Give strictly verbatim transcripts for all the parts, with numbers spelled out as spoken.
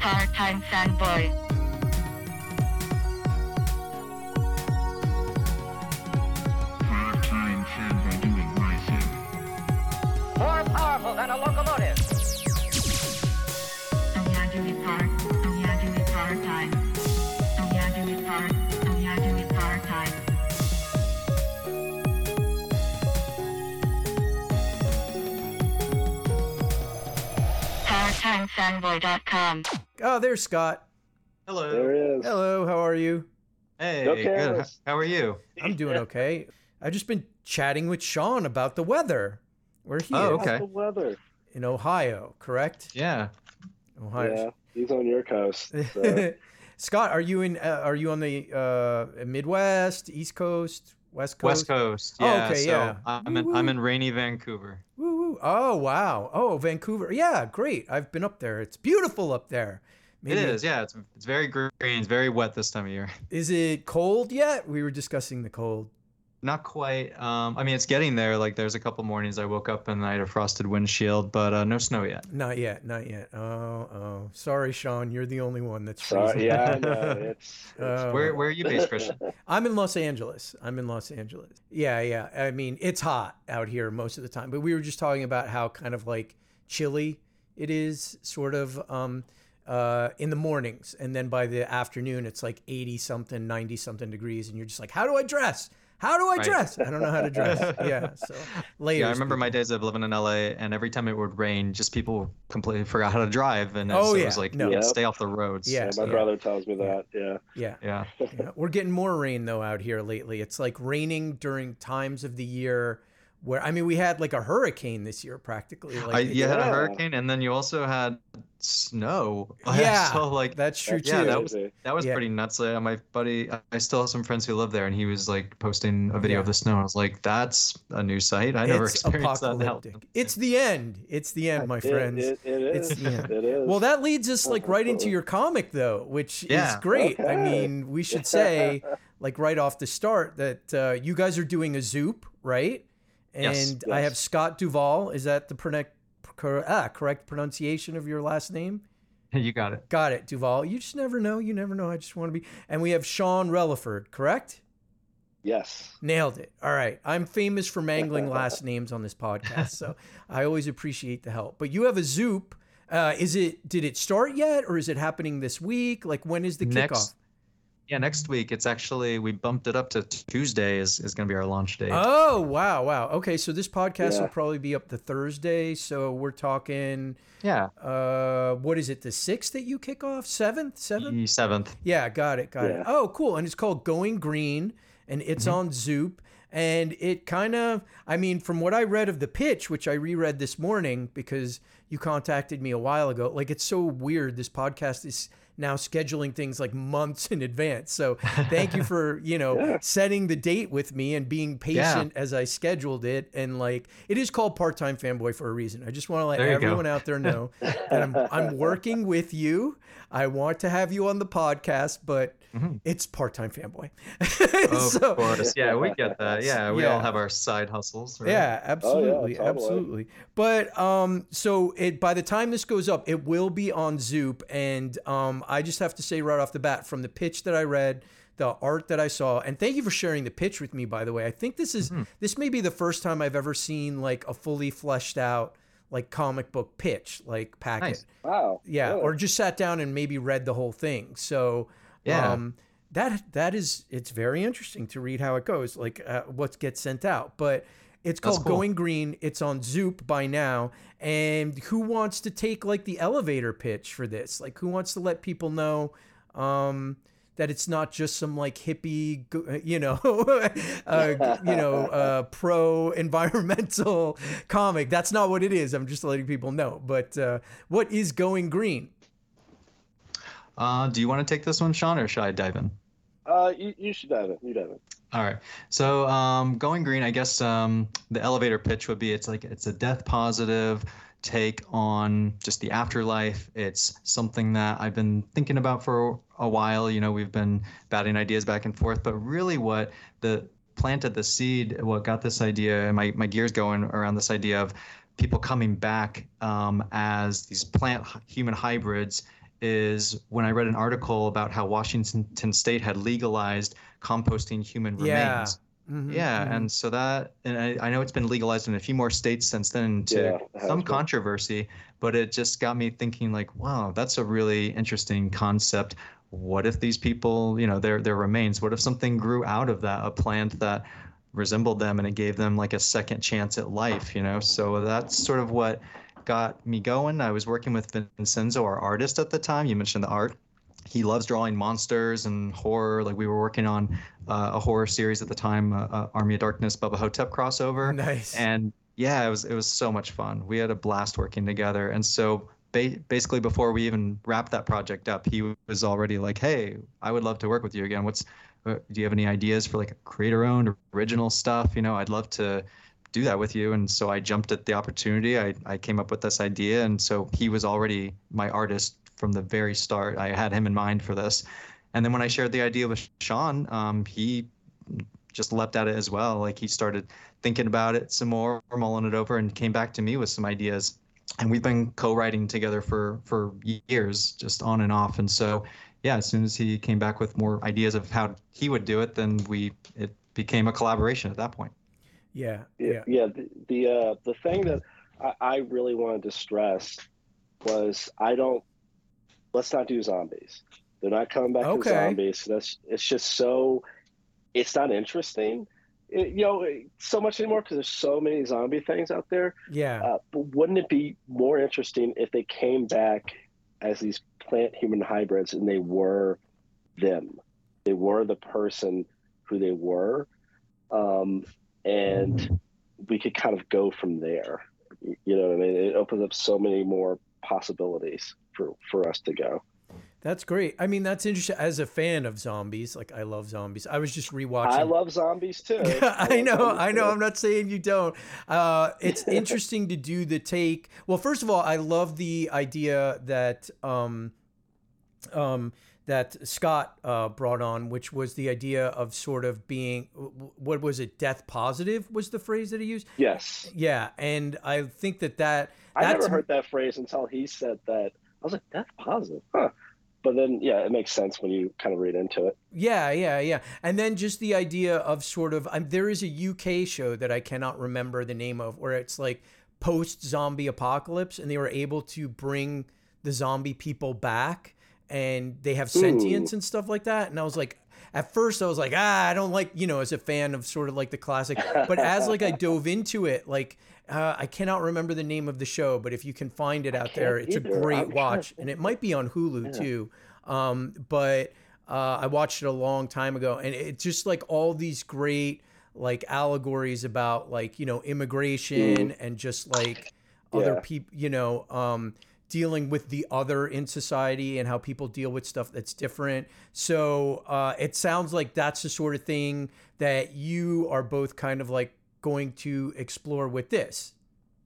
Part-time fanboy. Part-time fanboy doing my thing. More powerful than a locomotive. Oh yeah, do it part. Oh yeah, do it part-time. Oh yeah, do it part. Oh yeah, do it part-time. part time fanboy dot com. Oh, there's Scott. Hello. There it is. Hello, how are you? Hey, Okay, good. H- let's- How are you? I'm doing okay. I've just been chatting with Sean about the weather. Where he Oh, is okay. How's the weather? in Ohio, correct? Yeah. Ohio. Yeah, he's on your coast. So. Scott, are you in? Uh, are you on the uh, Midwest, East Coast, West Coast? West Coast. Oh, Yeah. okay, so yeah. I'm in Woo-woo. I'm in rainy Vancouver. Woo, woo. Oh wow. Oh, Vancouver. Yeah, great. I've been up there. It's beautiful up there. It is. Yeah. It's it's very green. It's very wet this time of year. Is it cold yet? We were discussing the cold. Not quite. Um. I mean, it's getting there. Like, there's a couple mornings I woke up and I had a frosted windshield, but uh, no snow yet. Not yet. Not yet. Oh, oh. Sorry, Sean. You're the only one that's Sorry, freezing. yeah, I know. It's, it's Uh, Where Where are you based, Christian? I'm in Los Angeles. I'm in Los Angeles. Yeah, yeah. I mean, it's hot out here most of the time, but we were just talking about how kind of like chilly it is, sort of um, uh, in the mornings, and then by the afternoon, it's like eighty something, ninety something degrees, and you're just like, how do I dress? How do I Right. dress? I don't know how to dress. Yeah. So layers. Yeah, I remember my days of living in L A, and every time it would rain, just people completely forgot how to drive, and Oh, so it yeah. was like, No. yeah, Yep. stay off the roads. Yeah. yeah, my brother tells me that. Yeah. Yeah. Yeah. Yeah, we're getting more rain though out here lately. It's like raining during times of the year where I mean we had like a hurricane this year practically. Like I, you had a Yeah. hurricane, and then you also had snow. Yeah, so like that's true That's too. yeah, that was crazy. that was Yeah. pretty nuts. Uh, my buddy, I still have some friends who live there, and he was like posting a video Yeah. of the snow. I was like, "That's a new sight. I never It's experienced that." in apocalyptic. Helton." It's the end. It's the end, my It, friends. it, it It's- is. yeah. It is. Well, that leads us like right into your comic though, which is Yeah. great. I Okay. mean, we should say like right off the start that uh, you guys are doing a Zoop, right? And Yes. I Yes. have Scott Duvall. Is that the prone- cor- ah, correct pronunciation of your last name? You got it. Got it, Duval. You just never know. You never know. I just want to be. And we have Sean Relaford, correct? Yes. Nailed it. All right. I'm famous for mangling last names on this podcast, so I always appreciate the help. But you have a Zoop. Uh, is it? Did it start yet, or is it happening this week? Like, when is the kickoff? Next, yeah, next week. It's actually we bumped it up to Tuesday. Is is going to be our launch date. Oh, wow, wow. Okay, so this podcast Yeah. will probably be up to Thursday. So we're talking. yeah, Uh, what is it? The sixth that you kick off? Seventh? Seventh? the seventh. Yeah, got it, got it. Yeah. Oh, cool. And it's called Going Green, and it's Mm-hmm. on Zoop. And it kind of, I mean, from what I read of the pitch, which I reread this morning because you contacted me a while ago, like it's so weird. This podcast is now scheduling things like months in advance. So thank you for, you know, Yeah. setting the date with me and being patient as I scheduled it. And like, it is called Part-Time Fanboy for a reason. I just want to let There you go. everyone out there know that I'm, I'm working with you. I want to have you on the podcast, but Mhm. it's Part-Time Fanboy. Of So- course. Yeah, we get that. Yeah, we Yeah. all have our side hustles. Right? Yeah, absolutely, totally. absolutely. But um, so it by the time this goes up, it will be on Zoop, and um, I just have to say right off the bat, from the pitch that I read, the art that I saw, and thank you for sharing the pitch with me. By the way, I think this is this may be the first time I've ever seen like a fully fleshed out like comic book pitch, like packet. Nice. Wow. Yeah, Really? or just sat down and maybe read the whole thing. So Yeah. um, that that is it's very interesting to read how it goes, like uh, what gets sent out. But it's That's called cool. Going Green. It's on Zoop by now. And who wants to take like the elevator pitch for this? Like who wants to let people know um, that it's not just some like hippie, go- you know, uh, you know, uh, pro environmental comic. That's not what it is. I'm just letting people know. But uh, what is Going Green? Uh, do you want to take this one, Sean, or should I dive in? Uh, you, you should dive in. You dive in. All right. So, um, Going Green, I guess um, the elevator pitch would be it's like it's a death positive take on just the afterlife. It's something that I've been thinking about for a while. You know, we've been batting ideas back and forth, but really what the planted the seed, what got this idea and my, my gears going around this idea of people coming back um, as these plant human hybrids is when I read an article about how Washington State had legalized composting human Yeah. remains. Mhm, Yeah, mhm. and so that, and I, I know it's been legalized in a few more states since then to Yeah, it has some been. controversy, but it just got me thinking like, wow, that's a really interesting concept. What if these people, you know, their their remains, what if something grew out of that, a plant that resembled them and it gave them like a second chance at life, you know? So that's sort of what got me going. I was working with Vincenzo, our artist at the time. You mentioned the art. He loves drawing monsters and horror. Like we were working on uh, a horror series at the time, uh, uh, Army of Darkness, Bubba Hotep crossover. Nice. And yeah, it was it was so much fun. We had a blast working together. And so ba- basically, before we even wrapped that project up, he was already like, "Hey, I would love to work with you again. What's uh, do you have any ideas for like creator-owned original stuff? You know, I'd love to do that with you." And so I jumped at the opportunity. I I came up with this idea, and so he was already my artist from the very start. I had him in mind for this. And then when I shared the idea with Sean, um, he just leapt at it as well. Like he started thinking about it some more, mulling it over, and came back to me with some ideas. And we've been co-writing together for for years, just on and off. And so, yeah, as soon as he came back with more ideas of how he would do it, then we it became a collaboration at that point. Yeah, Yeah, yeah. yeah. The the, uh, the thing that I, I really wanted to stress was I don't. Let's not do zombies. They're not coming back Okay. to zombies. That's it's just so. It's not interesting, it, you know, so much anymore because there's so many zombie things out there. Yeah. Uh, but wouldn't it be more interesting if they came back as these plant-human hybrids and they were them? They were the person who they were, um, and we could kind of go from there. You know what I mean? It opens up so many more possibilities for, for us to go. That's great. I mean, that's interesting. As a fan of zombies, like I love zombies. I was just rewatching. I love zombies too. I love know, zombies I know. too. I'm not saying you don't. Uh, it's interesting to do the take. Well, first of all, I love the idea that um, um, that Scott uh, brought on, which was the idea of sort of being, what was it, death positive was the phrase that he used? Yes. Yeah, and I think that that I that's never heard that phrase until he said that. I was like, that's positive, huh? But then, yeah, it makes sense when you kind of read into it. Yeah, yeah, yeah. And then just the idea of sort of, um, there is a U K show that I cannot remember the name of, where it's like post-zombie apocalypse, and they were able to bring the zombie people back, and they have sentience Ooh. and stuff like that. And I was like, at first I was like, ah, I don't like, you know, as a fan of sort of like the classic, but as like I dove into it, like, uh, I cannot remember the name of the show, but if you can find it out there, it's a either. great I'm trying to watch, think. and it might be on Hulu Yeah. too. Um, but uh, I watched it a long time ago, and it's just like all these great like allegories about like, you know, immigration and just like other Yeah. people, you know, um, dealing with the other in society and how people deal with stuff that's different. So uh, it sounds like that's the sort of thing that you are both kind of like going to explore with this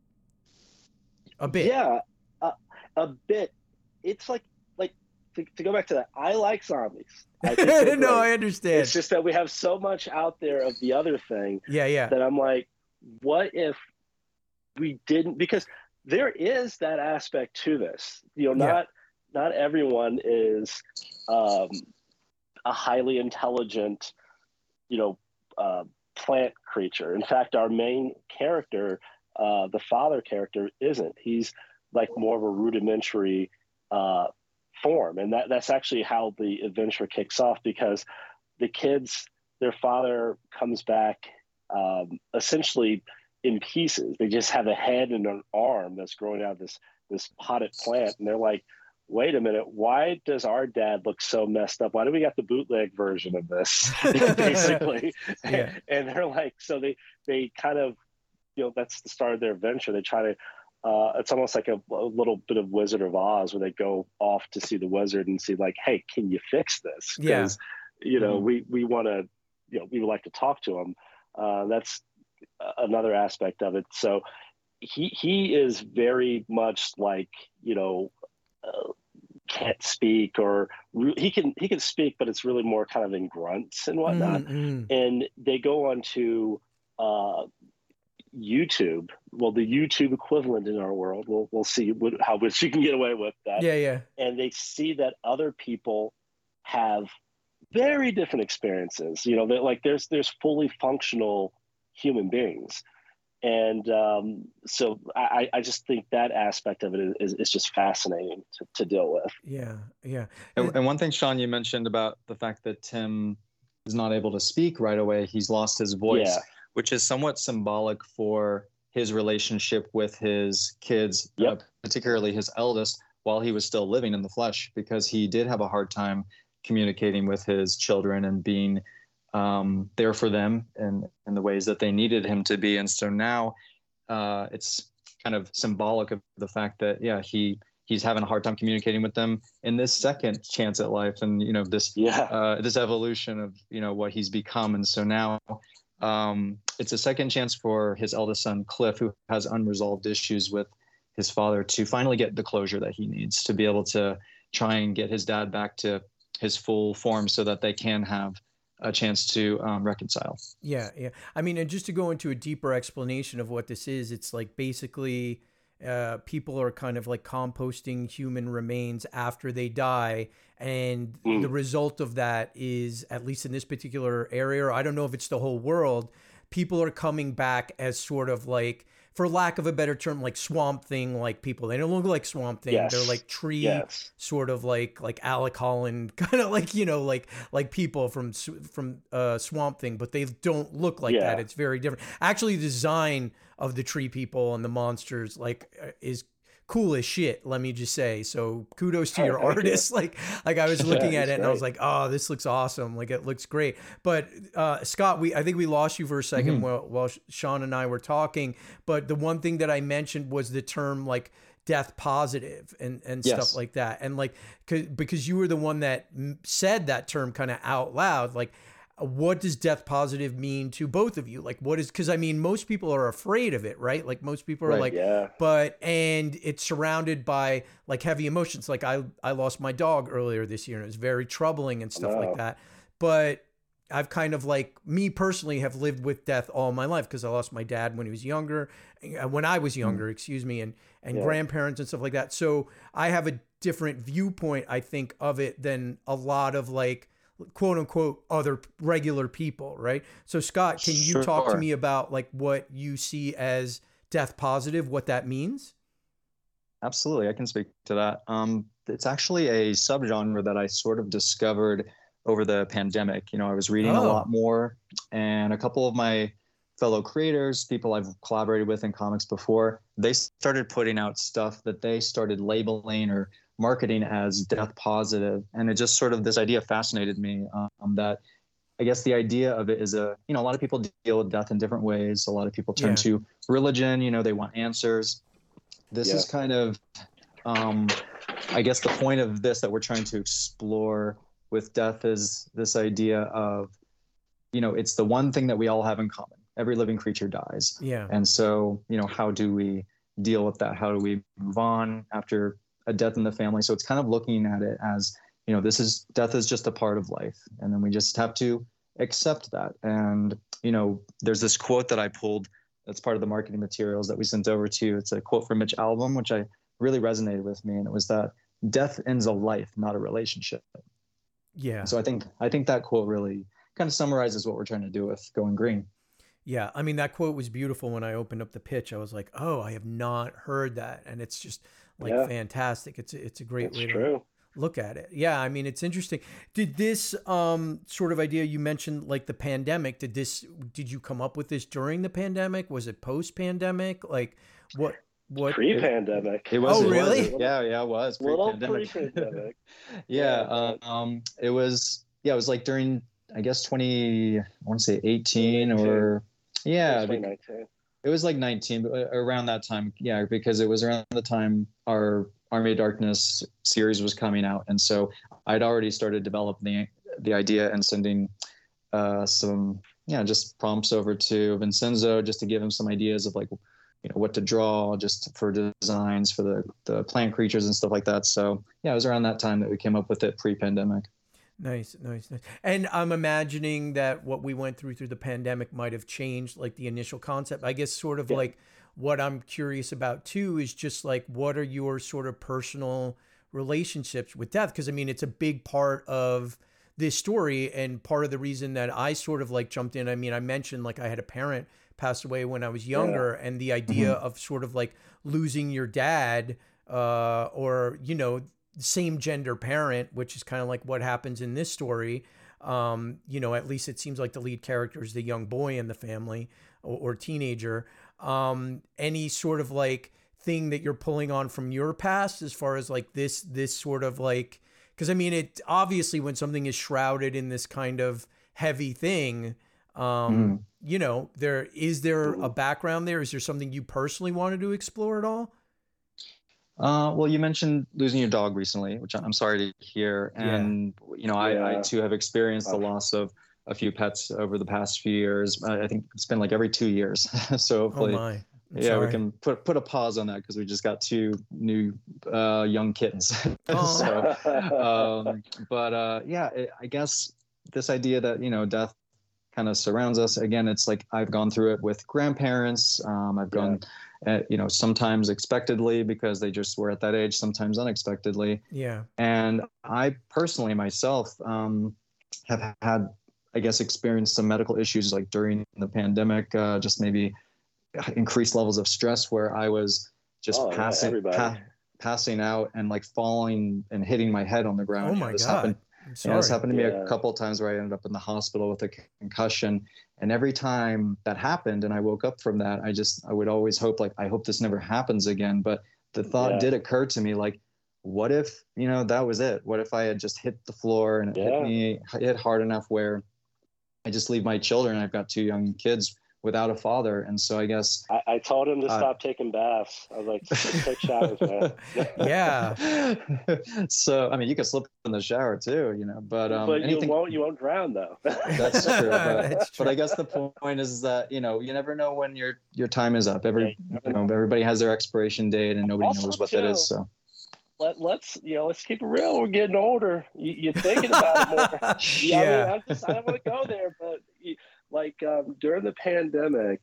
a bit. Yeah, uh, a bit. It's like, like to, to go back to that, I like zombies. I think they're No, great. I understand. It's just that we have so much out there of the other thing Yeah, yeah. that I'm like, what if we didn't? Because there is that aspect to this. You know, Yeah. not not everyone is um, a highly intelligent, you know, uh, plant creature. In fact, our main character, uh, the father character, isn't. He's like more of a rudimentary uh, form, and that that's actually how the adventure kicks off, because the kids, their father comes back um, essentially in pieces. They just have a head and an arm that's growing out of this this potted plant, and they're like, wait a minute, why does our dad look so messed up? Why do we got the bootleg version of this? Basically. Yeah. And they're like, so they they kind of, you know, that's the start of their adventure. They try to uh it's almost like a, a little bit of Wizard of Oz, where they go off to see the wizard and see like, hey, can you fix this? Yeah. Because you know, Mhm. we we want to, you know, we would like to talk to him. Uh that's another aspect of it. So he he is very much like, you know, uh, can't speak, or re- he can he can speak, but it's really more kind of in grunts and whatnot. Mm, mm. And they go on to uh YouTube, well, the YouTube equivalent in our world, we'll we'll see what, how much you can get away with that. Yeah, yeah. And they see that other people have very different experiences. You know, that like there's there's fully functional human beings. And um, so I, I just think that aspect of it is, is just fascinating to, to deal with. Yeah, yeah. And, and one thing, Sean, you mentioned about the fact that Tim is not able to speak right away. He's lost his voice, Yeah. which is somewhat symbolic for his relationship with his kids, Yep. uh, particularly his eldest, while he was still living in the flesh, because he did have a hard time communicating with his children and being um, there for them in, in the ways that they needed him to be. And so now uh, it's kind of symbolic of the fact that, yeah, he he's having a hard time communicating with them in this second chance at life. And, you know, this, Yeah. uh, this evolution of, you know, what he's become. And so now um, it's a second chance for his eldest son, Cliff, who has unresolved issues with his father, to finally get the closure that he needs to be able to try and get his dad back to his full form so that they can have a chance to um, reconcile. Yeah, yeah. I mean, and just to go into a deeper explanation of what this is, it's like basically uh, people are kind of like composting human remains after they die. And Mm. the result of that is, at least in this particular area, or I don't know if it's the whole world, people are coming back as sort of like, for lack of a better term, like Swamp Thing, like people. They don't look like Swamp Thing. Yes. They're like tree, Yes. sort of like like Alec Holland, kind of like, you know, like like people from S- from uh, Swamp Thing, but they don't look like Yeah. that. It's very different. Actually, the design of the tree people and the monsters like uh, is cool as shit, let me just say. So kudos to Oh, your thank you. artist. Like like I was looking Yeah, at it it's and I was great. like, oh, this looks awesome. Like it looks great. But uh, Scott, we I think we lost you for a 2nd Mhm. while, while Sean and I were talking. But the one thing that I mentioned was the term like death positive and, and Yes. stuff like that. And like, 'cause- because you were the one that m- said that term kind of out loud, like, what does death positive mean to both of you? Like, what is, because I mean, most people are afraid of it, right? Like, most people are Right. like, Yeah. but, and it's surrounded by like heavy emotions. Like, I, I lost my dog earlier this year and it was very troubling and stuff Wow. like that. But I've kind of like, me personally, have lived with death all my life because I lost my dad when he was younger, uh, when I was younger, excuse me, and, and Yeah. grandparents and stuff like that. So I have a different viewpoint, I think, of it than a lot of like, quote unquote, other regular people, right? So Scott, can you talk to Sure. me about like what you see as death positive, what that means? Absolutely, I can speak to that. Um, it's actually a subgenre that I sort of discovered over the pandemic. You know, I was reading a Oh. lot more, and a couple of my fellow creators, people I've collaborated with in comics before, they started putting out stuff that they started labeling or marketing as death positive. And it just sort of, this idea fascinated me, um, that I guess the idea of it is a, you know, a lot of people deal with death in different ways. A lot of people turn Yeah. to religion, you know, they want answers. This Yeah. is kind of, um, I guess the point of this that we're trying to explore with death is this idea of, you know, it's the one thing that we all have in common. Every living creature dies. Yeah. And so, you know, how do we deal with that? How do we move on after a death in the family? So it's kind of looking at it as, you know, this is, death is just a part of life. And then we just have to accept that. And, you know, there's this quote that I pulled that's part of the marketing materials that we sent over to you. It's a quote from Mitch Albom, which I really resonated with me. And it was that death ends a life, not a relationship. Yeah. So I think, I think that quote really kind of summarizes what we're trying to do with Going Green. Yeah, I mean, that quote was beautiful. When I opened up the pitch, I was like, "Oh, I have not heard that," and it's just like Yeah. fantastic. It's a, it's a great It's way to true. look at it. Yeah, I mean, it's interesting. Did this um sort of idea you mentioned, like the pandemic? Did this? Did you come up with this during the pandemic? Was it post pandemic? Like what? What? Pre-pandemic. It was. Oh, it was. really? Yeah, yeah, it was Little pre-pandemic. pre-pandemic. yeah, Yeah, but- um, it was. Yeah, it was like during, I guess twenty. I want to say eighteen or yeah, twenty bec- nineteen. it was like nineteen, but around that time. Yeah, because it was around the time our Army of Darkness series was coming out, and so I'd already started developing the the idea and sending uh, some, yeah, just prompts over to Vincenzo just to give him some ideas of like, you know, what to draw just for designs for the the plant creatures and stuff like that. So yeah, it was around that time that we came up with it pre-pandemic. Nice, nice, nice. And I'm imagining that what we went through through the pandemic might have changed like the initial concept. I guess sort of Yeah. like what I'm curious about too is just like what are your sort of personal relationships with death? Because I mean, it's a big part of this story and part of the reason that I sort of like jumped in. I mean, I mentioned like I had a parent pass away when I was younger, and the idea of sort of like losing your dad uh, or, you know, same gender parent, which is kind of like what happens in this story. Um, you know, at least it seems like the lead character is the young boy in the family or, or teenager. Um, any sort of like thing that you're pulling on from your past as far as like this, this sort of like, because I mean, it obviously when something is shrouded in this kind of heavy thing, um, you know, there is there a background there? Is there something you personally wanted to explore at all? Uh, well, you mentioned losing your dog recently, which I'm sorry to hear. And, you know, I, I Yeah. too have experienced the loss of a few pets over the past few years. I I think it's been like every two years. So Oh hopefully, my. I'm yeah, sorry. we can put put a pause on that because we just got two new uh, young kittens. Oh. so, um, but uh, yeah, it, I guess this idea that, you know, death kind of surrounds us. Again, it's like I've gone through it with grandparents. Um, I've gone, uh, you know, sometimes expectedly because they just were at that age, sometimes unexpectedly. Yeah. And I personally myself um, have had, I guess, experienced some medical issues like during the pandemic, uh, just maybe increased levels of stress where I was just Oh, yeah, passing, everybody. pa- passing out and like falling and hitting my head on the ground. Oh You know, my this God. happened. I'm Yeah, sorry. this happened to me Yeah. a couple of times where I ended up in the hospital with a concussion. And every time that happened and I woke up from that, I just, I would always hope like, I hope this never happens again. But the thought Yeah. did occur to me, like, what if, you know, that was it? What if I had just hit the floor and it Yeah. hit me, hit hard enough where I just leave my children? I've got two young kids without a father. And so I guess I, I told him to Uh, stop taking baths. I was like, "Just take showers, man." Yeah. So, I mean, you can slip in the shower too, you know, but, um, but anything, you won't you won't drown though. that's true. But, That's true. but I guess the point is that, you know, you never know when your, your time is up. Yeah, Every, you you never know, everybody has their expiration date and nobody Also, knows what that too, is. So Let, let's you know let's keep it real. We're getting older. You, you're thinking about it more. Yeah, I Yeah. mean, I'm just, I don't want to go there, but you- like um, during the pandemic,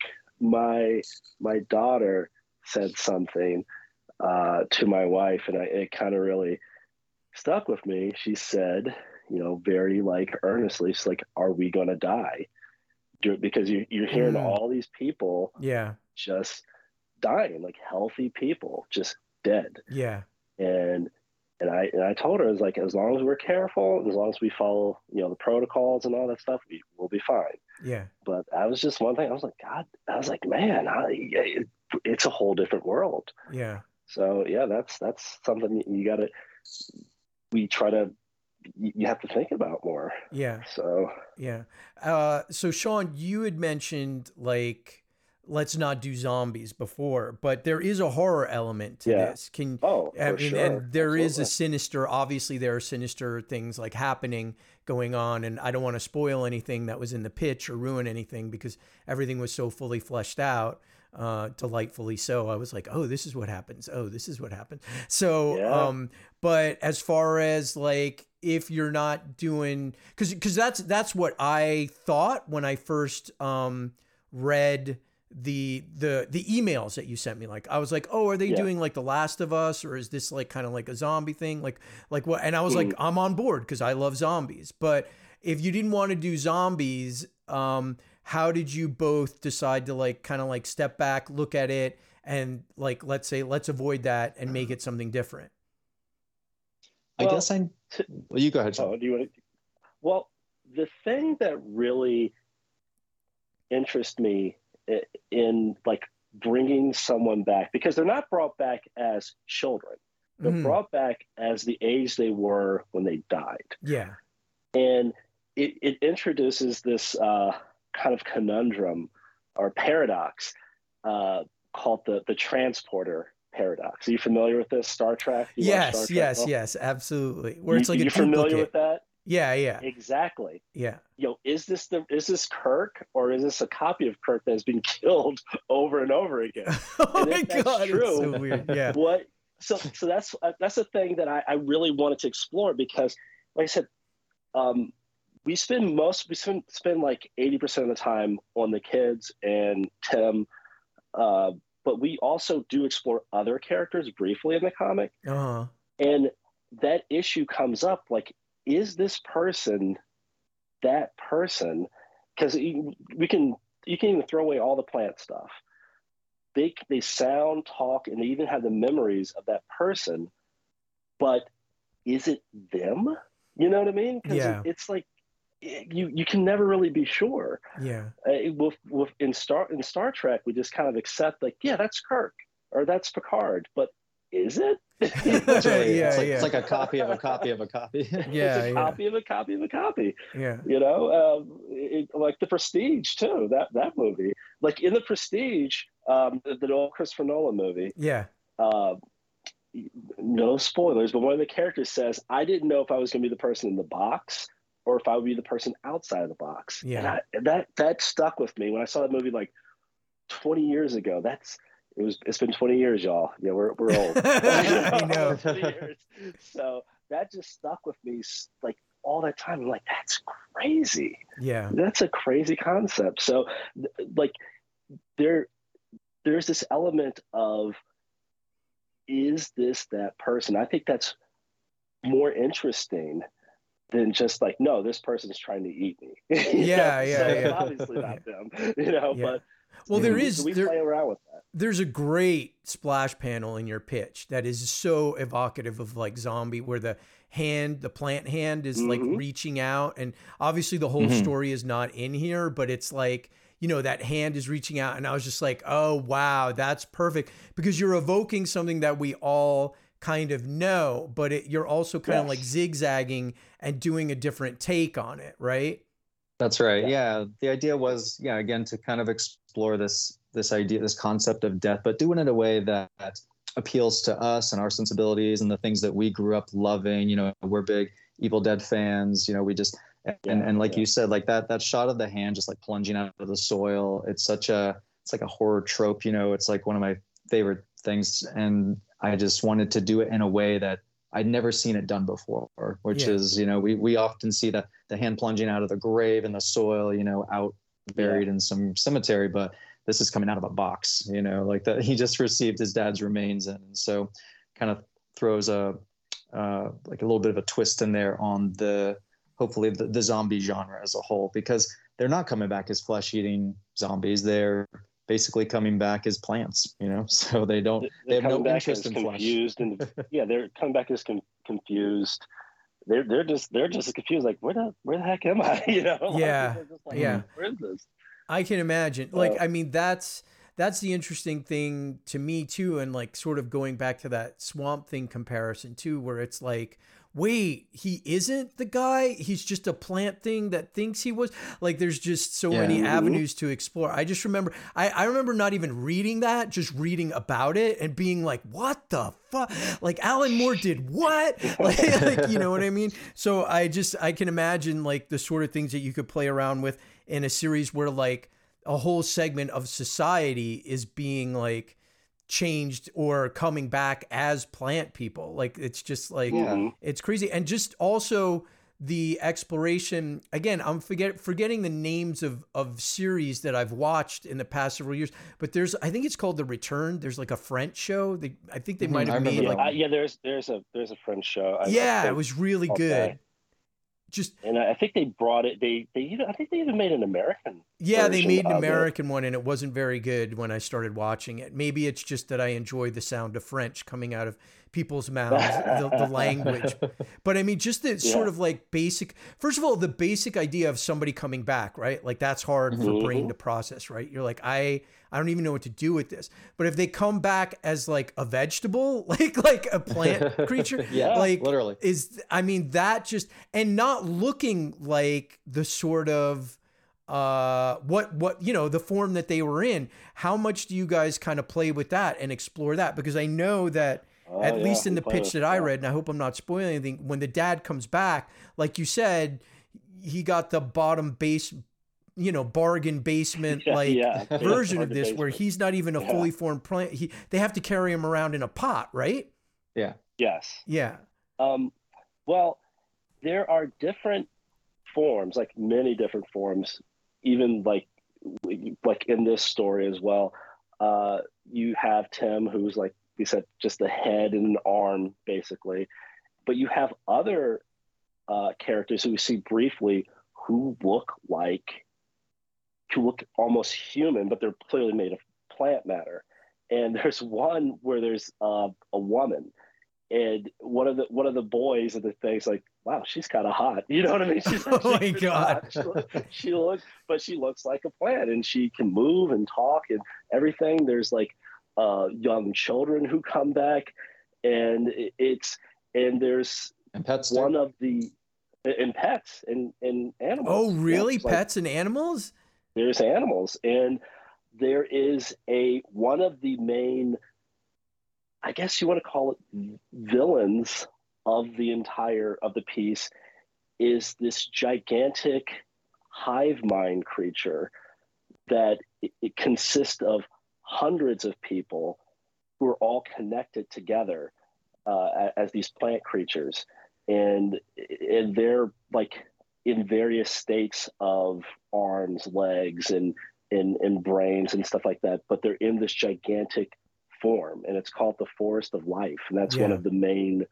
my my daughter said something uh, to my wife, and I, it kind of really stuck with me. She said, you know, very like earnestly, she's like, "Are we going to die?" Do- Because you, you're hearing Mm. all these people Yeah. just dying, like healthy people just dead. Yeah. And and I and I told her, I was like, as long as we're careful, and as long as we follow, you know, the protocols and all that stuff, we will be fine. Yeah. But that was just one thing. I was like, God, I was like, man, I, it, it's a whole different world. Yeah. So yeah, that's that's something you got to. We try to. You you have to think about more. Yeah. So Yeah. Uh, so Sean, you had mentioned like, let's not do zombies before, but there is a horror element to Yeah. this. Can oh, I for mean, sure. and there is a Absolutely. sinister, obviously there are sinister things like happening going on. And I don't want to spoil anything that was in the pitch or ruin anything because everything was so fully fleshed out, uh, delightfully so. I was like, oh, this is what happens. Oh, this is what happens. So, Yeah. um, but as far as like, if you're not doing, cause, cause that's, that's what I thought when I first, um, read the the the emails that you sent me. Like I was like, oh, are they Yeah. doing like The Last of Us, or is this like kind of like a zombie thing, like like what? And I was like, Mm. I'm on board because I love zombies. But if you didn't want to do zombies, um how did you both decide to like kind of like step back, look at it, and like, let's say let's avoid that and make it something different? I Well, guess I, t- well, you go ahead, Sean. Oh, do you want to? Well, the thing that really interests me i- in like bringing someone back, because they're not brought back as children, they're Mhm. brought back as the age they were when they died, Yeah. and it, it introduces this uh, kind of conundrum or paradox uh, called the the transporter paradox. Are you familiar with this? Star Trek? You watch Star Yes, Trek? yes, Well, yes, absolutely. Where you, it's like a you familiar duplicate. with that? Yeah, yeah, Exactly. yeah. You know, is this the is this Kirk, or is this a copy of Kirk that has been killed over and over again? Oh And my if that's God, true, it's so weird. Yeah. What? So so that's uh, that's the thing that I, I really wanted to explore, because, like I said, um, we spend most we spend spend like eighty percent of the time on the kids and Tim, uh, but we also do explore other characters briefly in the comic, Uh-huh. and that issue comes up like, is this person that person? Because we can you can even throw away all the plant stuff. They they sound, talk, and they even have the memories of that person, but is it them? You know what I mean? Because Yeah. it, it's like you you can never really be sure. Yeah. Uh, with, with in Star in Star Trek, we just kind of accept like, yeah, that's Kirk or that's Picard, but is it? It's, really, Yeah, it's, like, yeah. it's like a copy of a copy of a copy. Yeah, it's a yeah. copy of a copy of a copy. Yeah. You know, um, it, like the Prestige too. That that movie, like in the Prestige, um, the, the old Christopher Nolan movie. Yeah. Uh, no spoilers, but one of the characters says, "I didn't know if I was going to be the person in the box or if I would be the person outside of the box." Yeah. And I, that that stuck with me when I saw that movie like twenty years ago. That's it was. It's been twenty years, y'all. Yeah, we're we're old. I know. twenty years. So that just stuck with me like all that time. I'm like, that's crazy. Yeah. That's a crazy concept. So th- like there there's this element of, is this that person? I think that's more interesting than just like, no, this person's trying to eat me. You Yeah, know? yeah, So yeah. it's obviously not them, you know, Yeah. but Well, you there know, is we there, play around with that. there's a great splash panel in your pitch that is so evocative of like zombie, where the hand, the plant hand is like Mhm. reaching out. And obviously the whole Mhm. story is not in here, but it's like, you know, that hand is reaching out. And I was just like, oh, wow, that's perfect, because you're evoking something that we all kind of know, but it, you're also kind of Yes. like zigzagging and doing a different take on it. Right. That's right. Yeah. Yeah. The idea was, yeah, again, to kind of explore this this idea, this concept of death, but do it in a way that appeals to us and our sensibilities and the things that we grew up loving. You know, we're big Evil Dead fans. You know, we just and Yeah, and like yeah. you said, like that that shot of the hand just like plunging out of the soil. It's such a it's like a horror trope. You know, it's like one of my favorite things, and I just wanted to do it in a way that I'd never seen it done before, which Yeah. is, you know, we we often see the the hand plunging out of the grave in the soil, you know, out buried in some cemetery, but this is coming out of a box, you know, like that he just received his dad's remains in. And so kind of throws a uh, like a little bit of a twist in there on the hopefully the, the zombie genre as a whole, because they're not coming back as flesh-eating zombies. They're basically coming back as plants, you know, so they don't, they They're have no coming back interest as in flesh. confused, and yeah, they're coming back as con- confused. They're they're just they're just as confused. Like, where the where the heck am I? You know? A lot of Yeah, people are just like, yeah. Where is this? I can imagine. Like, Uh, I mean, that's that's the interesting thing to me too, and like sort of going back to that Swamp Thing comparison too, where it's like, wait, he isn't the guy. He's just a plant thing that thinks he was. Like, there's just so Yeah. many Mhm. avenues to explore. I just remember, I, I remember not even reading that, just reading about it and being like, what the fuck? Like, Alan Moore did what? Like, like, you know what I mean? So I just, I can imagine like the sort of things that you could play around with in a series where like a whole segment of society is being like changed or coming back as plant people. Like, it's just like, Mhm. it's crazy. And just also the exploration, again, I'm forget forgetting the names of of series that I've watched in the past several years, but there's, I think it's called The Return. There's like a French show. They, I think they Mhm, might I have remember made Yeah, like, I, yeah. There's there's a there's a French show. I, I yeah, it think- was really Okay. good. Just, and I think they brought it. They they even I think they even made an American. yeah, they version made an of it. American one and it wasn't very good when I started watching it. Maybe it's just that I enjoy the sound of French coming out of people's mouths, the, the language. But I mean, just the sort Yeah. of like basic, first of all, the basic idea of somebody coming back, right? Like, that's hard for Mhm. brain to process, right? You're like, I, I don't even know what to do with this. But if they come back as like a vegetable, like, like a plant creature, Yeah, like literally. is, I mean, that just, and not looking like the sort of, uh, what, what, you know, the form that they were in. How much do you guys kind of play with that and explore that? Because I know that, Oh, at yeah, least in we the play pitch with that I that. read, and I hope I'm not spoiling anything, when the dad comes back, like you said, he got the bottom base, you know, bargain basement Yeah, like yeah. version of Bargain this, where basement. he's not even a Yeah. fully formed plant. He, they have to carry him around in a pot, right? Yeah. Yes. Yeah. Um, well, there are different forms, like many different forms, even like like in this story as well. Uh, you have Tim, who's like we said, just a head and an arm, basically. But you have other uh, characters who we see briefly who look like, who look almost human, but they're clearly made of plant matter. And there's one where there's uh, a woman, and one of the one of the boys of the thing's like, wow, she's kind of hot. You know what I mean? She's Oh my God. She, she looks, but she looks like a plant, and she can move and talk and everything. There's like uh, young children who come back, and it's and there's And pets. one too. of the and pets and and animals. Oh, really? Yeah, it's like- Pets and animals? there's animals, and there is a one of the main, I guess you want to call it, villains of the entire of the piece is this gigantic hive mind creature that it, it consists of hundreds of people who are all connected together uh, as these plant creatures, and and they're like in various states of arms, legs, and and, and brains and stuff like that, but they're in this gigantic form, and it's called the Forest of Life, and that's one Yeah. of the main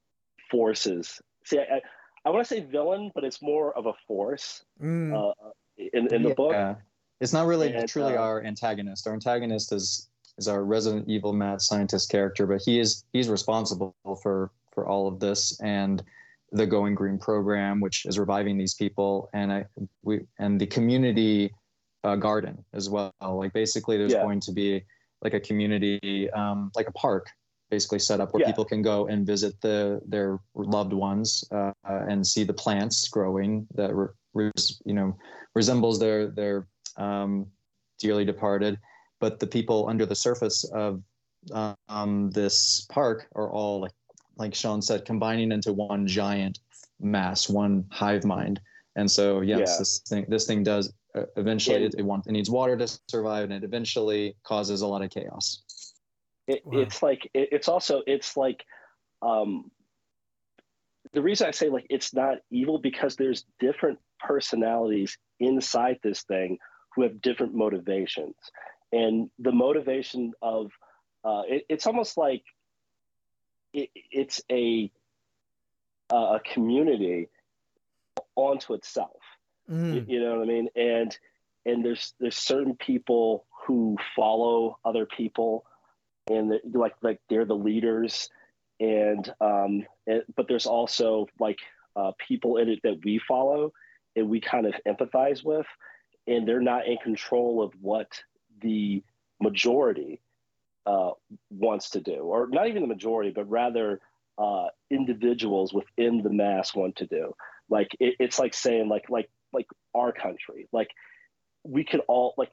forces. See, I, I want to say villain, but it's more of a force Mm. uh, in in the book. Yeah. It's not really And, truly uh, our antagonist. Our antagonist is is our Resident Evil mad scientist character, but he is he's responsible for for all of this and the Going Green program, which is reviving these people, and I we and the community uh, garden as well. Like basically, there's Yeah. going to be like a community, um, like a park, basically set up where Yeah. people can go and visit the their loved ones uh, and see the plants growing that re, res, you know resembles their their um, dearly departed. But the people under the surface of um, this park are all, like like Sean said, combining into one giant mass, one hive mind. And so yes, Yeah. this thing this thing does uh, eventually And- it, it wants it needs water to survive, and it eventually causes a lot of chaos. It, Wow. It's like it, it's also it's like um, the reason I say like it's not evil because there's different personalities inside this thing who have different motivations, and the motivation of uh, it, it's almost like it, it's a a community onto itself. Mm. You, you know what I mean? And and there's there's certain people who follow other people, and they're, like like they're the leaders, and um, and, but there's also like uh, people in it that we follow and we kind of empathize with, and they're not in control of what the majority uh, wants to do, or not even the majority, but rather uh, individuals within the mass want to do. Like it, it's like saying like like like our country, like we could all like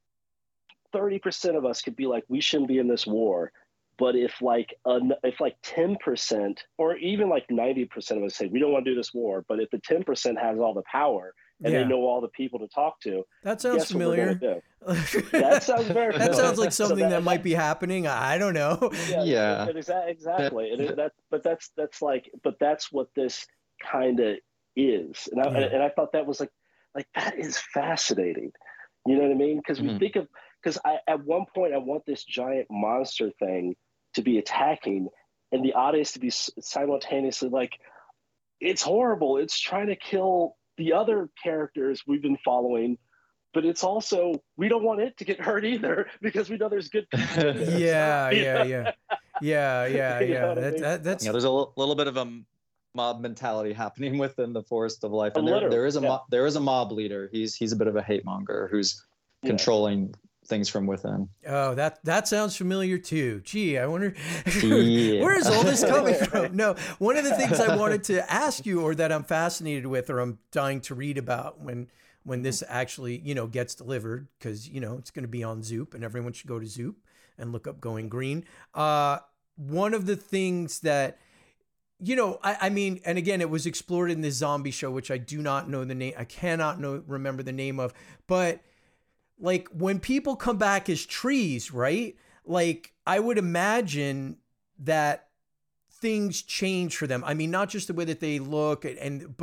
thirty percent of us could be like we shouldn't be in this war, but if like uh, if like ten percent or even like ninety percent of us say we don't want to do this war, but if the ten percent has all the power and Yeah. they know all the people to talk to, That sounds guess what we're gonna familiar. do? That sounds very That familiar. sounds like So something that, that- might be happening. I don't know. Yeah. and exa- exactly. And it, that, but that's that's like, but that's what this kind of is, and I Yeah. and I thought that was like, like that is fascinating. You know what I mean? Because we Mhm. think of, because I at one point I want this giant monster thing to be attacking, and the audience to be s- simultaneously like, it's horrible. It's trying to kill the other characters we've been following. But it's also, we don't want it to get hurt either because we know there's good people. in there. Yeah, You yeah, know? yeah, yeah, yeah, You know yeah. what I That, mean? that, that's Yeah, there's a l- little bit of a mob mentality happening within the Forest of Life, and there, Literally, there is a yeah. mob, there is a mob leader. He's he's a bit of a hate monger who's Yeah. controlling things from within. oh, that that sounds familiar too. Gee, I wonder Yeah. where is all this coming from? No, one of the things I wanted to ask you, or that I'm fascinated with, or I'm dying to read about when when this actually, you know, gets delivered, because you know it's going to be on Zoop, and everyone should go to Zoop and look up Going Green. Uh, one of the things that, you know, I, I mean, and again, it was explored in the zombie show, which I do not know the name. I cannot know remember the name of, but like when people come back as trees, right? Like I would imagine that things change for them. I mean, not just the way that they look, and, and but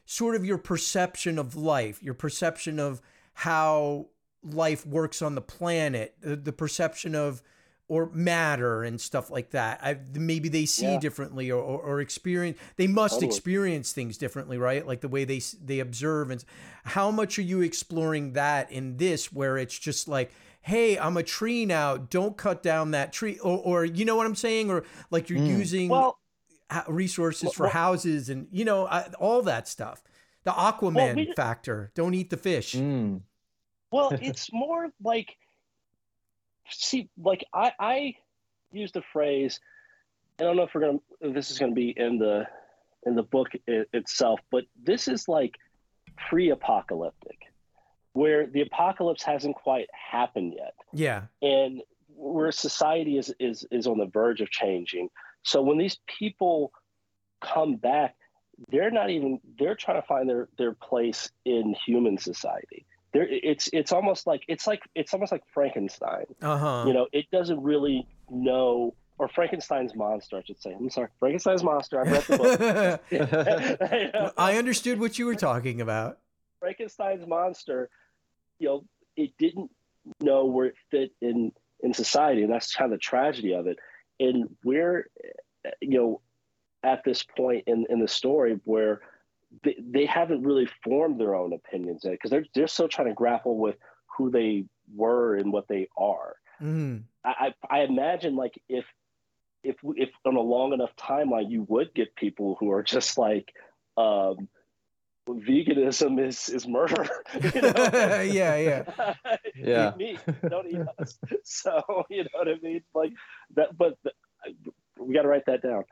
sort of your perception of life, your perception of how life works on the planet, the, the perception of or matter and stuff like that. I, maybe they see Yeah. differently or, or, or experience. They must Totally. experience things differently, right? Like the way they s- they observe. And how much are you exploring that in this, where it's just like, hey, I'm a tree now. Don't cut down that tree, or, or you know what I'm saying, or like you're Mm. using Well, ho- resources for well- houses and you know I, all that stuff. The Aquaman we- factor. Don't eat the fish. Mm. well, it's more like, see, like I, I used the phrase. I don't know if we're gonna. If this is gonna be in the in the book it, itself, but this is like pre-apocalyptic, where the apocalypse hasn't quite happened yet, Yeah. and where society is is is on the verge of changing. So when these people come back, they're not even. They're trying to find their their place in human society. They're, it's it's almost like it's like it's almost like Frankenstein. Uh huh. You know, it doesn't really know, or Frankenstein's monster, I should say. I'm sorry, Frankenstein's monster. I've read the book. I understood what you were talking about. Frankenstein's monster, you know, it didn't know where it fit in in society, and that's kind of the tragedy of it. And we're, you know, at this point in in the story where they, they haven't really formed their own opinions yet, because they're they're still trying to grapple with who they were and what they are. Mm. I, I I imagine like if if if on a long enough timeline you would get people who are just like um, veganism is is murder. You know? Yeah, yeah. Yeah. Eat meat, don't eat us. So you know what I mean, like that. But the, we got to write that down.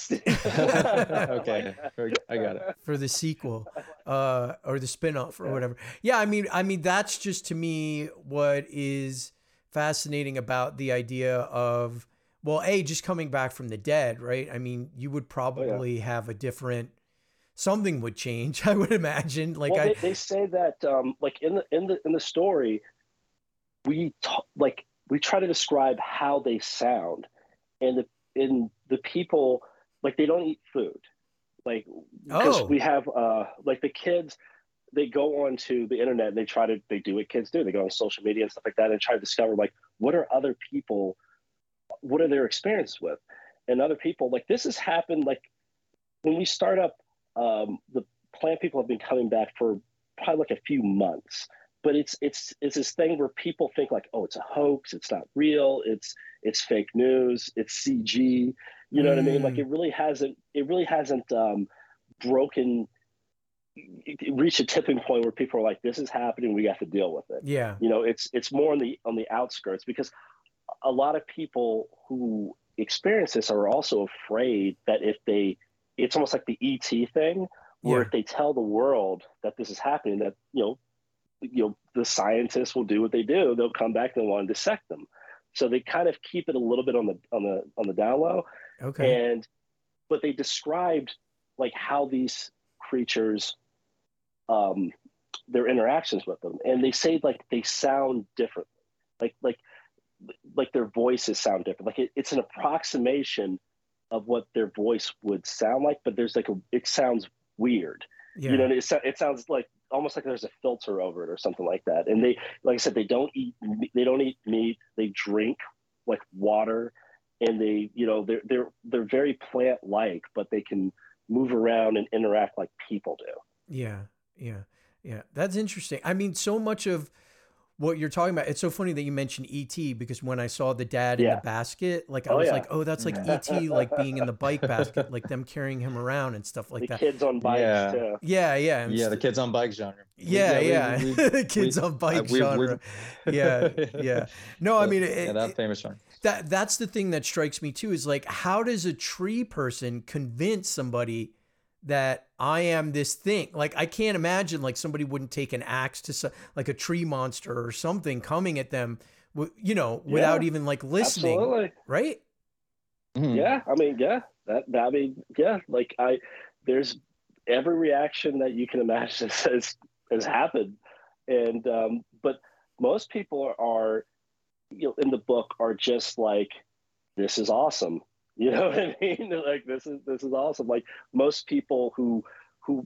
Okay, I got it. For the sequel, uh, or the spin-off or whatever. Yeah, I mean, I mean that's just to me what is fascinating about the idea of, well, A, just coming back from the dead, right? I mean, you would probably have a different, something would change, I would imagine. Like well, I, they, they say that um, like in the in the in the story, we talk, like we try to describe how they sound, and the in the people, like they don't eat food, like because Oh. we have uh like the kids, they go onto the internet and they try to they do what kids do, they go on social media and stuff like that and try to discover like what are other people, what are their experiences with, and other people, like this has happened, like when we start up, um the plant people have been coming back for probably like a few months, but it's it's it's this thing where people think like, oh, it's a hoax, it's not real, it's it's fake news, it's C G, you know what I mean? Like it really hasn't it really hasn't um broken, it reached a tipping point where people are like, this is happening, we have to deal with it. yeah, You know, it's it's more on the on the outskirts, because a lot of people who experience this are also afraid that if they, it's almost like the E T thing, where Yeah. if they tell the world that this is happening, that you know, you know, the scientists will do what they do. They'll come back and want to dissect them. So they kind of keep it a little bit on the on the on the down low. okay, And but they described like how these creatures, um, their interactions with them, and they say like they sound differently, like like like their voices sound different. Like it, it's an approximation of what their voice would sound like, but there's like a it sounds weird. yeah, You know, it, so- it sounds like almost like there's a filter over it or something like that. And they, like I said, they don't eat me- they don't eat meat. They drink like water, and they, you know, they're they're they're very plant like, but they can move around and interact like people do. yeah, yeah, yeah. That's interesting. I mean, so much of what you're talking about, it's so funny that you mentioned E T, because when I saw the dad in Yeah. the basket, like I Oh, was yeah. like, oh, that's like E T, like being in the bike basket, like them carrying him around and stuff like The that. kids on bikes Yeah. too. Yeah, yeah, and Yeah, the st- kids on bikes genre. We- yeah, we- yeah, we- the kids we- on bike uh, we- we- genre. Yeah, yeah. No, I mean, it, yeah, that it- famous genre. that that's the thing that strikes me too, is like, how does a tree person convince somebody that I am this thing? Like, I can't imagine like somebody wouldn't take an axe to so- like a tree monster or something coming at them, w- you know, without Yeah, even like listening, Absolutely. right? Mhm. Yeah, I mean, yeah, that, that I mean, yeah, like I, there's every reaction that you can imagine has has happened, and um, but most people are, you know, in the book are just like, this is awesome, you know what I mean? Like this is this is awesome. Like most people who who who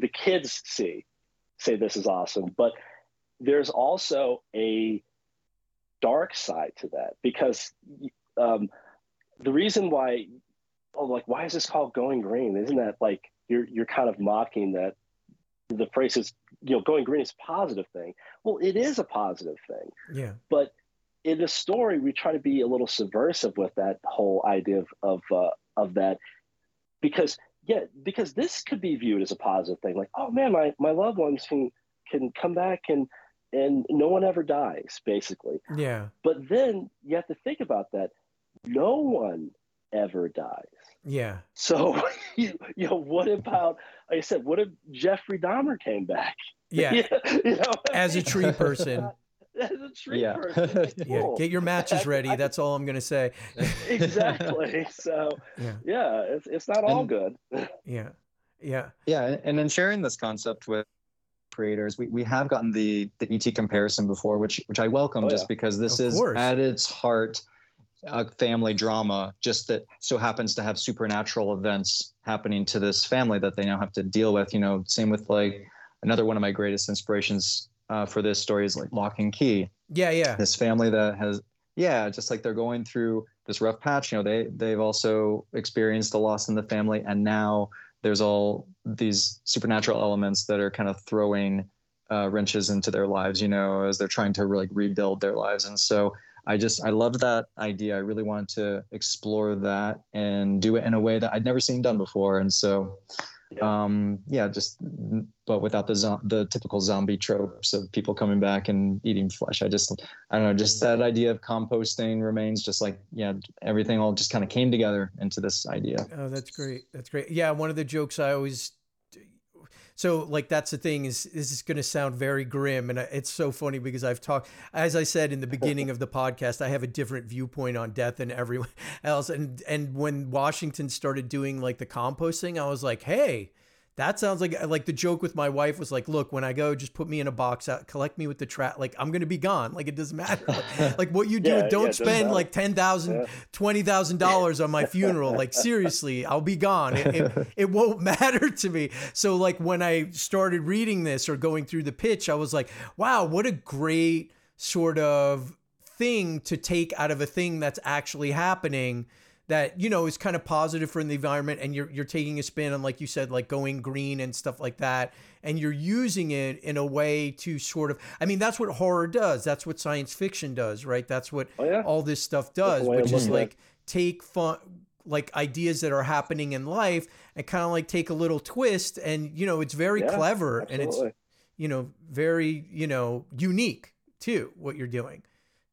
the kids see say this is awesome, but there's also a dark side to that, because um, the reason why, oh, like, why is this called Going Green? Isn't that like you're you're kind of mocking that the phrase is, you know, going green is a positive thing. Well, it is a positive thing. Yeah. But in the story, we try to be a little subversive with that whole idea of of, uh, of that, because yeah, because this could be viewed as a positive thing. Like, oh man, my, my loved ones can can come back and and no one ever dies, basically. Yeah. But then you have to think about that. No one ever dies. Yeah. So, you, you know, what about, like I said, what if Jeffrey Dahmer came back? Yeah. you know, As a tree person. As a tree Yeah. person. Like, Yeah. cool. Get your matches ready. I- That's all I'm going to say. Exactly. So, Yeah. yeah, it's, it's not all And- good. Yeah. Yeah. Yeah, and in sharing this concept with creators, we, we have gotten the the E T comparison before, which which I welcome, Oh, just yeah. because this Of is course. at its heart a family drama, just that so happens to have supernatural events happening to this family that they now have to deal with. You know, same with like another one of my greatest inspirations uh, for this story is like Lock and Key. Yeah. Yeah. This family that has, yeah, just like they're going through this rough patch. You know, they they've also experienced a loss in the family, and now there's all these supernatural elements that are kind of throwing uh, wrenches into their lives, you know, as they're trying to really rebuild their lives. And so I just, I love that idea. I really wanted to explore that and do it in a way that I'd never seen done before. And so, um, yeah, just, but without the zo- the typical zombie tropes of people coming back and eating flesh. I just, I don't know, just that idea of composting remains, just like, yeah, everything all just kind of came together into this idea. Oh, that's great. That's great. Yeah, one of the jokes I always so like that's the thing is this is going to sound very grim, and it's so funny because I've talked, as I said in the beginning of the podcast, I have a different viewpoint on death than everyone else, and and when Washington started doing like the composting, I was like, hey, that sounds like like the joke with my wife was like, look, when I go, just put me in a box out, collect me with the trap. Like I'm going to be gone. Like it doesn't matter. Like, like what you do, Yeah, don't yeah, it doesn't spend matter. like ten thousand dollars, twenty thousand dollars on my funeral. Like seriously, I'll be gone. It, it, it won't matter to me. So like when I started reading this or going through the pitch, I was like, wow, what a great sort of thing to take out of a thing that's actually happening, that, you know, is kind of positive for the environment, and you're you're taking a spin on, like you said, like going green and stuff like that, and you're using it in a way to sort of, I mean, that's what horror does. That's what science fiction does, right? That's what Oh, yeah. all this stuff does, the way which to is look at like take fun, like ideas that are happening in life and kind of like take a little twist, and, you know, it's very Yeah, clever and it's, absolutely. you know, very, you know, unique too, what you're doing.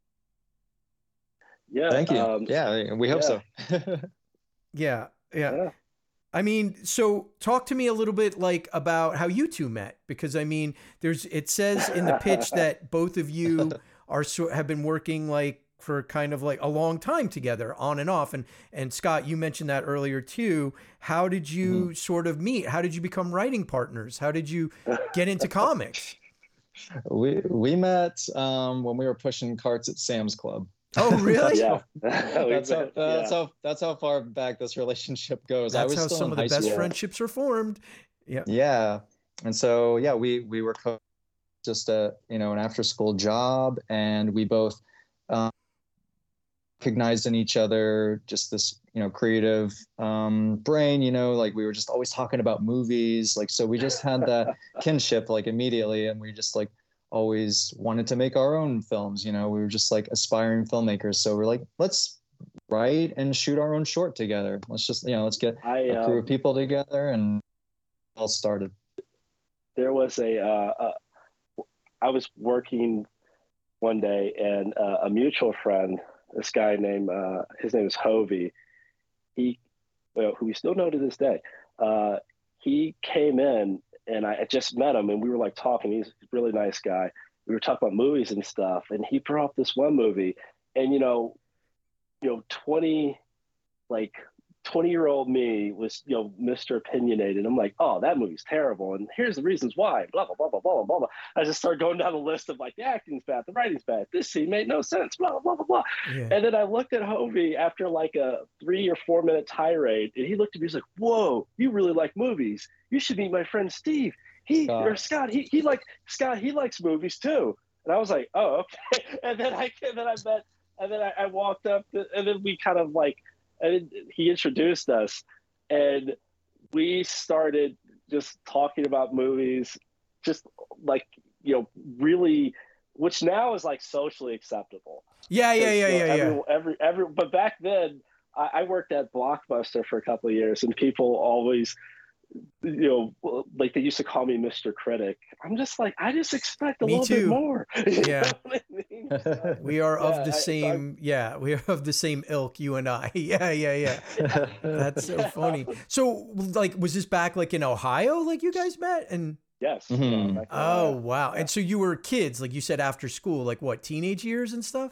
Yeah. Thank you. um, yeah, we hope yeah. so. Yeah. Yeah. Yeah. I mean, so talk to me a little bit like about how you two met, because I mean, there's, it says in the pitch that both of you are so, have been working like for kind of like a long time together on and off. And, and Scott, you mentioned that earlier too. How did you Mm-hmm. sort of meet? How did you become writing partners? How did you get into comics? we we met um, when we were pushing carts at Sam's Club. Oh, really? Yeah. that's how We've been- that's yeah. how that's how far back this relationship goes. I That's was how still some in of the high best school. friendships are formed. Yeah. Yeah, and so yeah, we we were co- just a you know an after school job, and we both um, recognized in each other just this you know creative um, brain. You know, like we were just always talking about movies. Like so, we just had that kinship like immediately, and we just like always wanted to make our own films. You know, we were just like aspiring filmmakers. So we're like, let's write and shoot our own short together. Let's just you know let's get I, a crew um, of people together, and it all started. there was a, uh, uh, I was working one day, and uh, a mutual friend, this guy named, uh, his name is Hovey, he, well, who we still know to this day, uh, he came in, and I just met him, and we were like talking. He's a really nice guy. We were talking about movies and stuff, and he brought up this one movie, and you know, you know, twenty, like twenty year old me was, you know, Mister Opinionated. I'm like, oh, that movie's terrible. And here's the reasons why, blah, blah, blah, blah, blah, blah, blah. I just started going down the list of like the acting's bad, the writing's bad, this scene made no sense, blah, blah, blah, blah. Yeah. And then I looked at Hovey after like a three or four minute tirade, and he looked at me, he's like, whoa, you really like movies. You should meet my friend Steve. He Scott. or Scott, he he like Scott, he likes movies too. And I was like, oh, okay. And then I and then I met and then I, I walked up to, and then we kind of like and he introduced us, and we started just talking about movies, just like, you know, really, which now is like socially acceptable. Yeah, yeah, yeah, You know, yeah, yeah. every, every, every, but back then, I, I worked at Blockbuster for a couple of years, and people always, you know, like they used to call me Mister Critic. I'm just like, I just expect a Me little too. bit more. You Yeah. know what I mean? So, We are Yeah, of the I- so same, yeah, we are of the same ilk, you and I. Yeah, yeah, yeah. That's so funny. So, like, was this back like in Ohio, like you guys met? And yes. Mhm. Yeah, back then, oh, yeah. wow. And so you were kids, like you said, after school, like what, teenage years and stuff?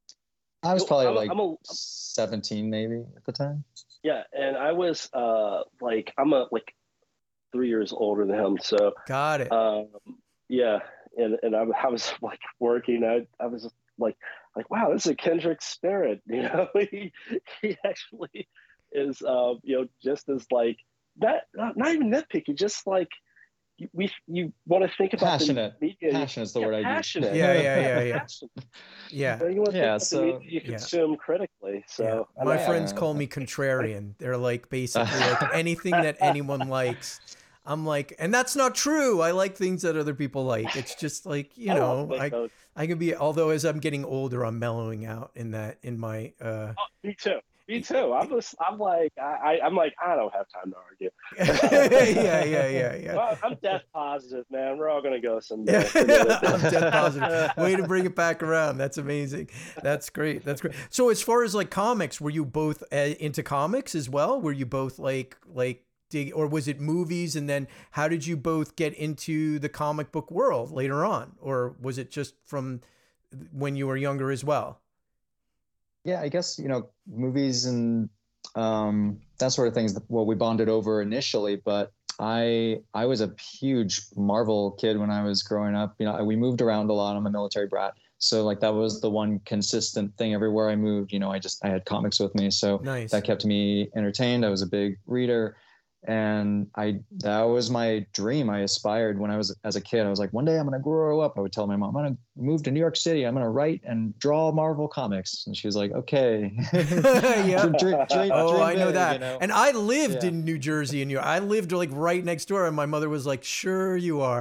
I was Well, probably I'm a- like I'm a- seventeen maybe at the time. Yeah, and I was uh like I'm a like three years older than him, so Got it. um yeah, and and I, I was like working. I I was like like wow, this is a Kendrick spirit, you know. he he actually is uh you know just as like not not, not even nitpicky, just like you, we you want to think about Passionate. the media. Passionate is the yeah, word I use. passionate. Yeah, yeah, yeah, yeah. Passionate. Yeah. You, know, you want to Yeah, think so- about the media you yeah. consume critically. So Yeah. I My like friends Yeah. call me contrarian. They're like basically like anything that anyone likes. I'm like, and that's not true. I like things that other people like. It's just like, you I know, love I those. I can be, although as I'm getting older, I'm mellowing out in that, in my, uh, Oh, me too. Me too. I'm just, I'm like, I, I, I'm like, I don't have time to argue. yeah, yeah, yeah, yeah. Well, I'm death positive, man. We're all gonna go someday. Yeah, Forget it. I'm dead positive. Way to bring it back around. That's amazing. That's great. That's great. So as far as like comics, were you both uh, into comics as well? Were you both like, like, dig, or was it movies? And then how did you both get into the comic book world later on? Or was it just from when you were younger as well? Yeah, I guess, you know, movies and um, that sort of things, what we bonded over initially, but I I was a huge Marvel kid when I was growing up. You know, we moved around a lot. I'm a military brat. So like that was the one consistent thing everywhere I moved. You know, I just I had comics with me. So Nice. that kept me entertained. I was a big reader. And I that was my dream. I aspired when I was as a kid. I was like, one day I'm gonna grow up. I would tell my mom, I'm gonna move to New York City. I'm gonna write and draw Marvel comics. And she was like, okay. Yeah. Dream- dream- Oh, dream I know big, that. you know? And I lived Yeah. in New Jersey, and New I lived like right next door, and my mother was like, "Sure, you are."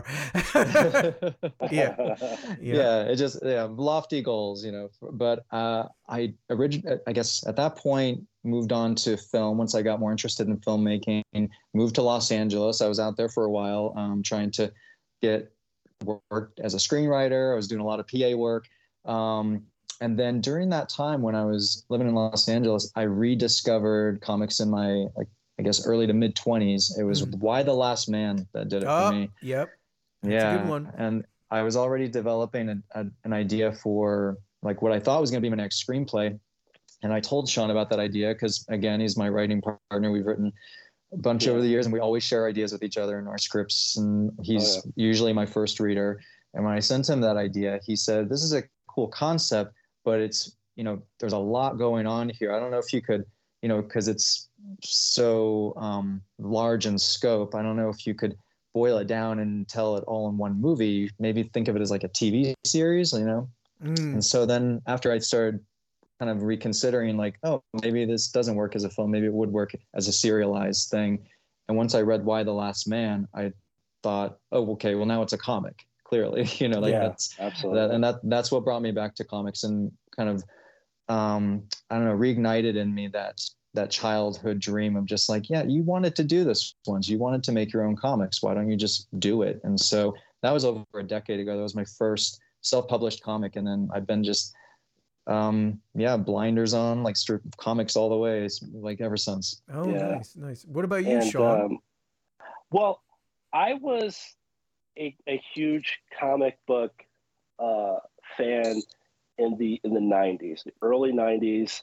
Yeah. yeah. yeah, it just yeah, lofty goals, you know. But uh, I origin, I guess at that point moved on to film. Once I got more interested in filmmaking, moved to Los Angeles. I was out there for a while, um, trying to get work as a screenwriter. I was doing a lot of P A work. Um, and then during that time when I was living in Los Angeles, I rediscovered comics in my, like, I guess, early to mid twenties. It was Mm. Why the Last Man that did it Oh, for me. yep. That's yeah, a good one. And I was already developing a, a, an idea for like what I thought was going to be my next screenplay. And I told Sean about that idea because, again, he's my writing partner. We've written a bunch Yeah. over the years, and we always share ideas with each other in our scripts. And he's Oh, usually my first reader. And when I sent him that idea, he said, "This is a cool concept, but it's, you know, there's a lot going on here. I don't know if you could, you know, because it's so um, large in scope. I don't know if you could boil it down and tell it all in one movie. Maybe think of it as like a T V series, you know?" Mm. And so then after I started kind of reconsidering like, oh, maybe this doesn't work as a film. Maybe it would work as a serialized thing. And once I read Why the Last Man, I thought, oh, okay, well now it's a comic, clearly, you know, like Yeah, that's, absolutely. that, and that, that's what brought me back to comics and kind of, um, I don't know, reignited in me that, that childhood dream of just like, yeah, you wanted to do this once, you wanted to make your own comics. Why don't you just do it? And so that was over a decade ago. That was my first self-published comic. And then I've been just, um yeah blinders on, like strip comics all the way, it's like ever since. Oh, Yeah. nice, nice. What about you, And, Sean? um, well, I was a, a huge comic book uh, fan in the in the nineties, the early nineties.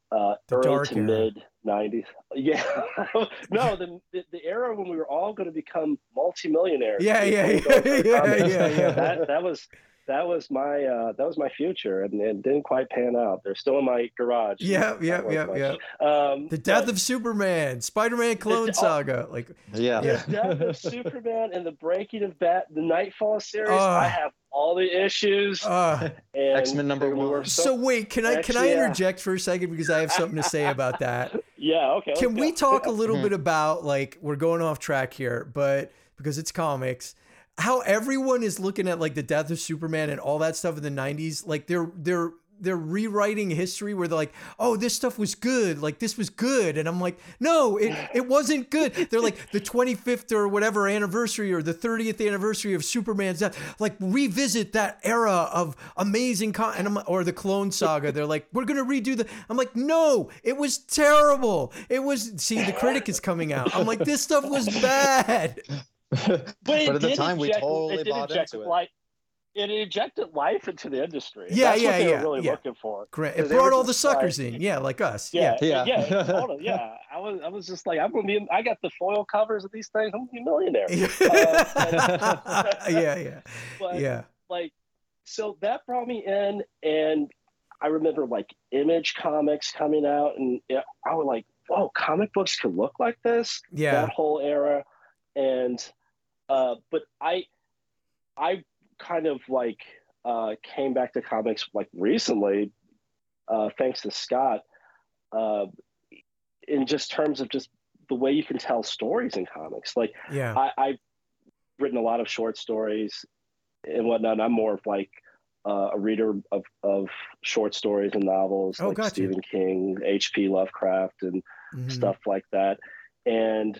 uh, The early dark to era. mid nineties. Yeah, no, the, the the era when we were all going to become multimillionaires. Yeah, We yeah, were going for yeah, comics. yeah, yeah. That that was that was my uh, that was my future, and it didn't quite pan out. They're still in my garage. Yeah, yeah, Not yeah, worth yeah. much. Um, The Death but of Superman, Spider-Man Clone oh, Saga, like Yeah. the Death of Superman and the Breaking of Bat, the Nightfall series. Ah. I have all the issues. uh and X-Men number we were one. so wait, can I can I Actually, yeah. interject for a second because I have something to say about that? Yeah, okay. let's Can we go. talk a little bit about, like, we're going off track here, but because it's comics, how everyone is looking at like the Death of Superman and all that stuff in the nineties, like they're they're they're rewriting history where they're like, oh, this stuff was good, like this was good, and I'm like, no, it it wasn't good. They're like the twenty-fifth or whatever anniversary or the thirtieth anniversary of Superman's death, like revisit that era of amazing con and I'm, or the Clone Saga. They're like, we're gonna redo the. I'm like, no, it was terrible. It was. See, the critic is coming out. I'm like, this stuff was bad. But, it But at the did time, we inject- totally it did bought inject into it. Life, it injected life into the industry. Yeah, That's yeah, what they yeah, were really yeah. looking for. Great. 'Cause It they brought were all the just like- suckers in. Yeah, like us. Yeah, Yeah. yeah, yeah. totally, yeah. I was, I was just like, I'm gonna be. I got the foil covers of these things. I'm gonna be a millionaire. Uh, yeah, yeah, But yeah. like, so that brought me in, and I remember like Image Comics coming out, and yeah, I was like, whoa, comic books could look like this. Yeah. That whole era, and uh, but I, I kind of like uh, came back to comics like recently, uh, thanks to Scott, uh, in just terms of just the way you can tell stories in comics. Like Yeah. I, I've written a lot of short stories and whatnot. And I'm more of like uh, a reader of, of short stories and novels, Oh, like gotcha. Stephen King, H P Lovecraft, and Mhm. stuff like that. And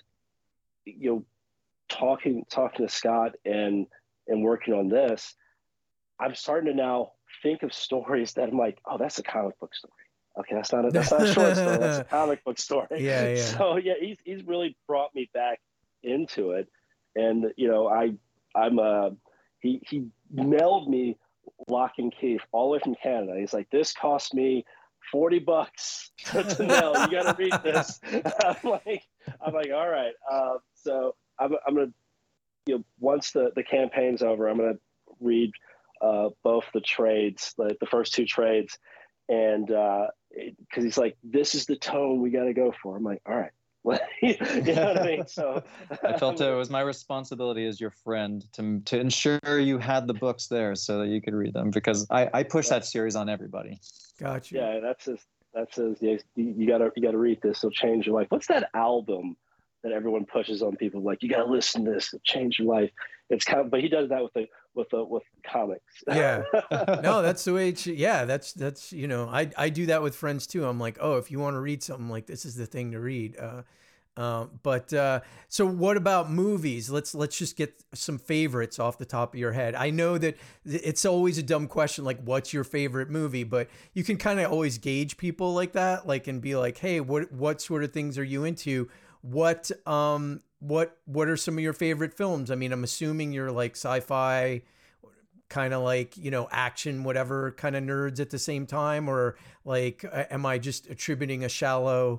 you know, talking talking to Scott and and working on this, I'm starting to now think of stories that I'm like, oh, that's a comic book story. Okay, that's not a that's not a short story. That's a comic book story. Yeah, yeah. So yeah, he's he's really brought me back into it, and you know, I I'm uh he he mailed me Lock and Key all the way from Canada. He's like, this cost me forty bucks to, to mail. You got to read this. I'm like, I'm like, all right. Uh, so I'm I'm gonna, you know, once the the campaign's over, I'm gonna read uh, both the trades, the the first two trades, and because uh, he's like, this is the tone we got to go for. I'm like, all right. You know what I mean? So I felt it was my responsibility as your friend to to ensure you had the books there so that you could read them, because I, I push that series on everybody. Gotcha. yeah, that's his. That's his. You, you gotta you gotta read this. It'll change your life. What's that album that everyone pushes on people? Like, you gotta listen to this. It'll change your life. It's kind of, but he does that with the with the with comics. Yeah. No, that's the way it should. Yeah, that's that's you know, I I do that with friends too. I'm like, oh, if you want to read something, like this is the thing to read. Uh, uh, but uh, so what about movies? Let's let's just get some favorites off the top of your head. I know that it's always a dumb question, like what's your favorite movie, but you can kind of always gauge people like that, like and be like, hey, what what sort of things are you into? What um what what are some of your favorite films? I mean, I'm assuming you're like sci-fi, kind of like, you know, action, whatever kind of nerds at the same time, or like, uh, am I just attributing a shallow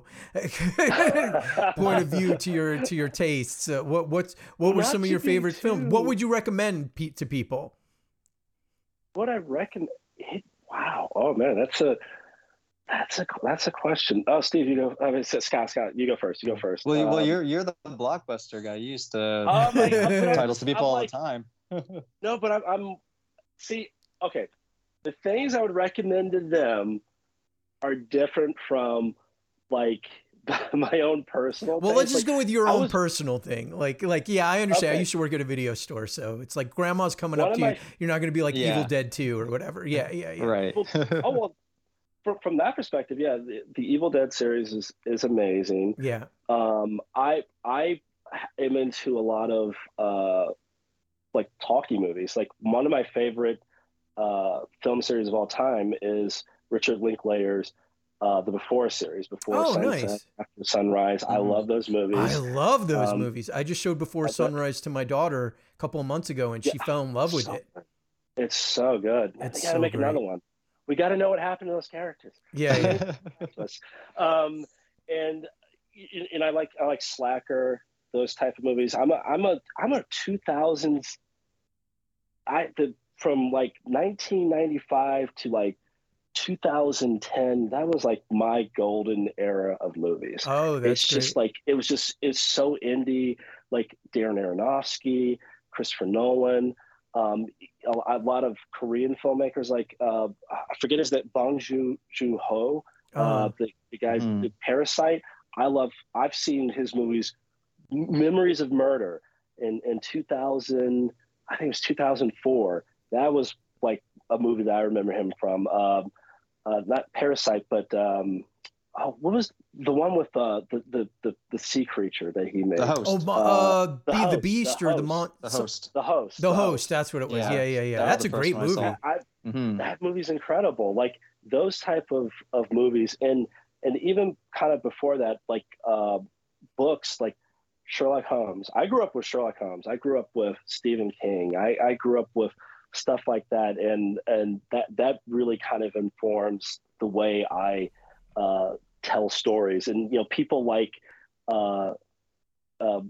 point of view to your to your tastes? Uh, what what's what were Not some of to your be favorite films? too- What would you recommend pe- to people? What I reckon. It, wow. Oh man, that's a that's a that's a question. Oh, Steve, you go. I mean, Scott, Scott, you go first. You go first. Well, you, well, Um, you're you're the blockbuster guy. You used to I'm like- I'm like- titles to people I'm all like- the time. No, but I'm, I'm see, okay. The things I would recommend to them are different from like my own personal. Well, things. let's just Like, go with your I own was- personal thing. Like, like, yeah, I understand. I Okay. used to work at a video store, so it's like grandma's coming One up of to you. my- You're not going to be like Yeah. Evil Dead two or whatever. Yeah, yeah, yeah. Right. Well, oh well, from, from that perspective, yeah, the, the Evil Dead series is is amazing. Yeah. Um, I I am into a lot of uh, like talkie movies. Like one of my favorite uh, film series of all time is Richard Linklater's uh, the Before series, Before Oh, Sunset, nice. After Sunrise. I Mhm. love those movies. I love those Um, movies. I just showed Before I bet- Sunrise to my daughter a couple of months ago, and she Yeah. fell in love with So- it. It's so good. It's they gotta so make great. another one. we got to know what happened to those characters. Yeah, yeah. um, and and I like I like Slacker, those type of movies. I'm a I'm a I'm a two thousands. I the from like nineteen ninety-five to like two thousand ten. That was like my golden era of movies. Oh, that's it's just great. like it was just it's so indie. Like Darren Aronofsky, Christopher Nolan. Um, a, a lot of Korean filmmakers like uh, I forget his name, Bong Joon Ho, uh, Uh, the, the guy Mhm. the Parasite. I love. I've seen his movies, Memories of Murder, in in two thousand. I think it was two thousand four. That was like a movie that I remember him from. Um, uh, not Parasite, but um, oh, what was the one with uh, the, the the the sea creature that he made? The Host. oh, mo- Uh, uh, The Be the Host, Beast The or the Host, Mon. The so- Host. The Host. The host. That's what it was. Yeah. Yeah, yeah, yeah. That was That's the a first great one I movie. saw. I, Mhm. that movie's incredible. Like those type of, of movies, and and even kind of before that, like uh, books like Sherlock Holmes. I grew up with Sherlock Holmes. I grew up with Stephen King. I, I grew up with stuff like that, and and that that really kind of informs the way I uh, tell stories. And you know, people like uh, uh,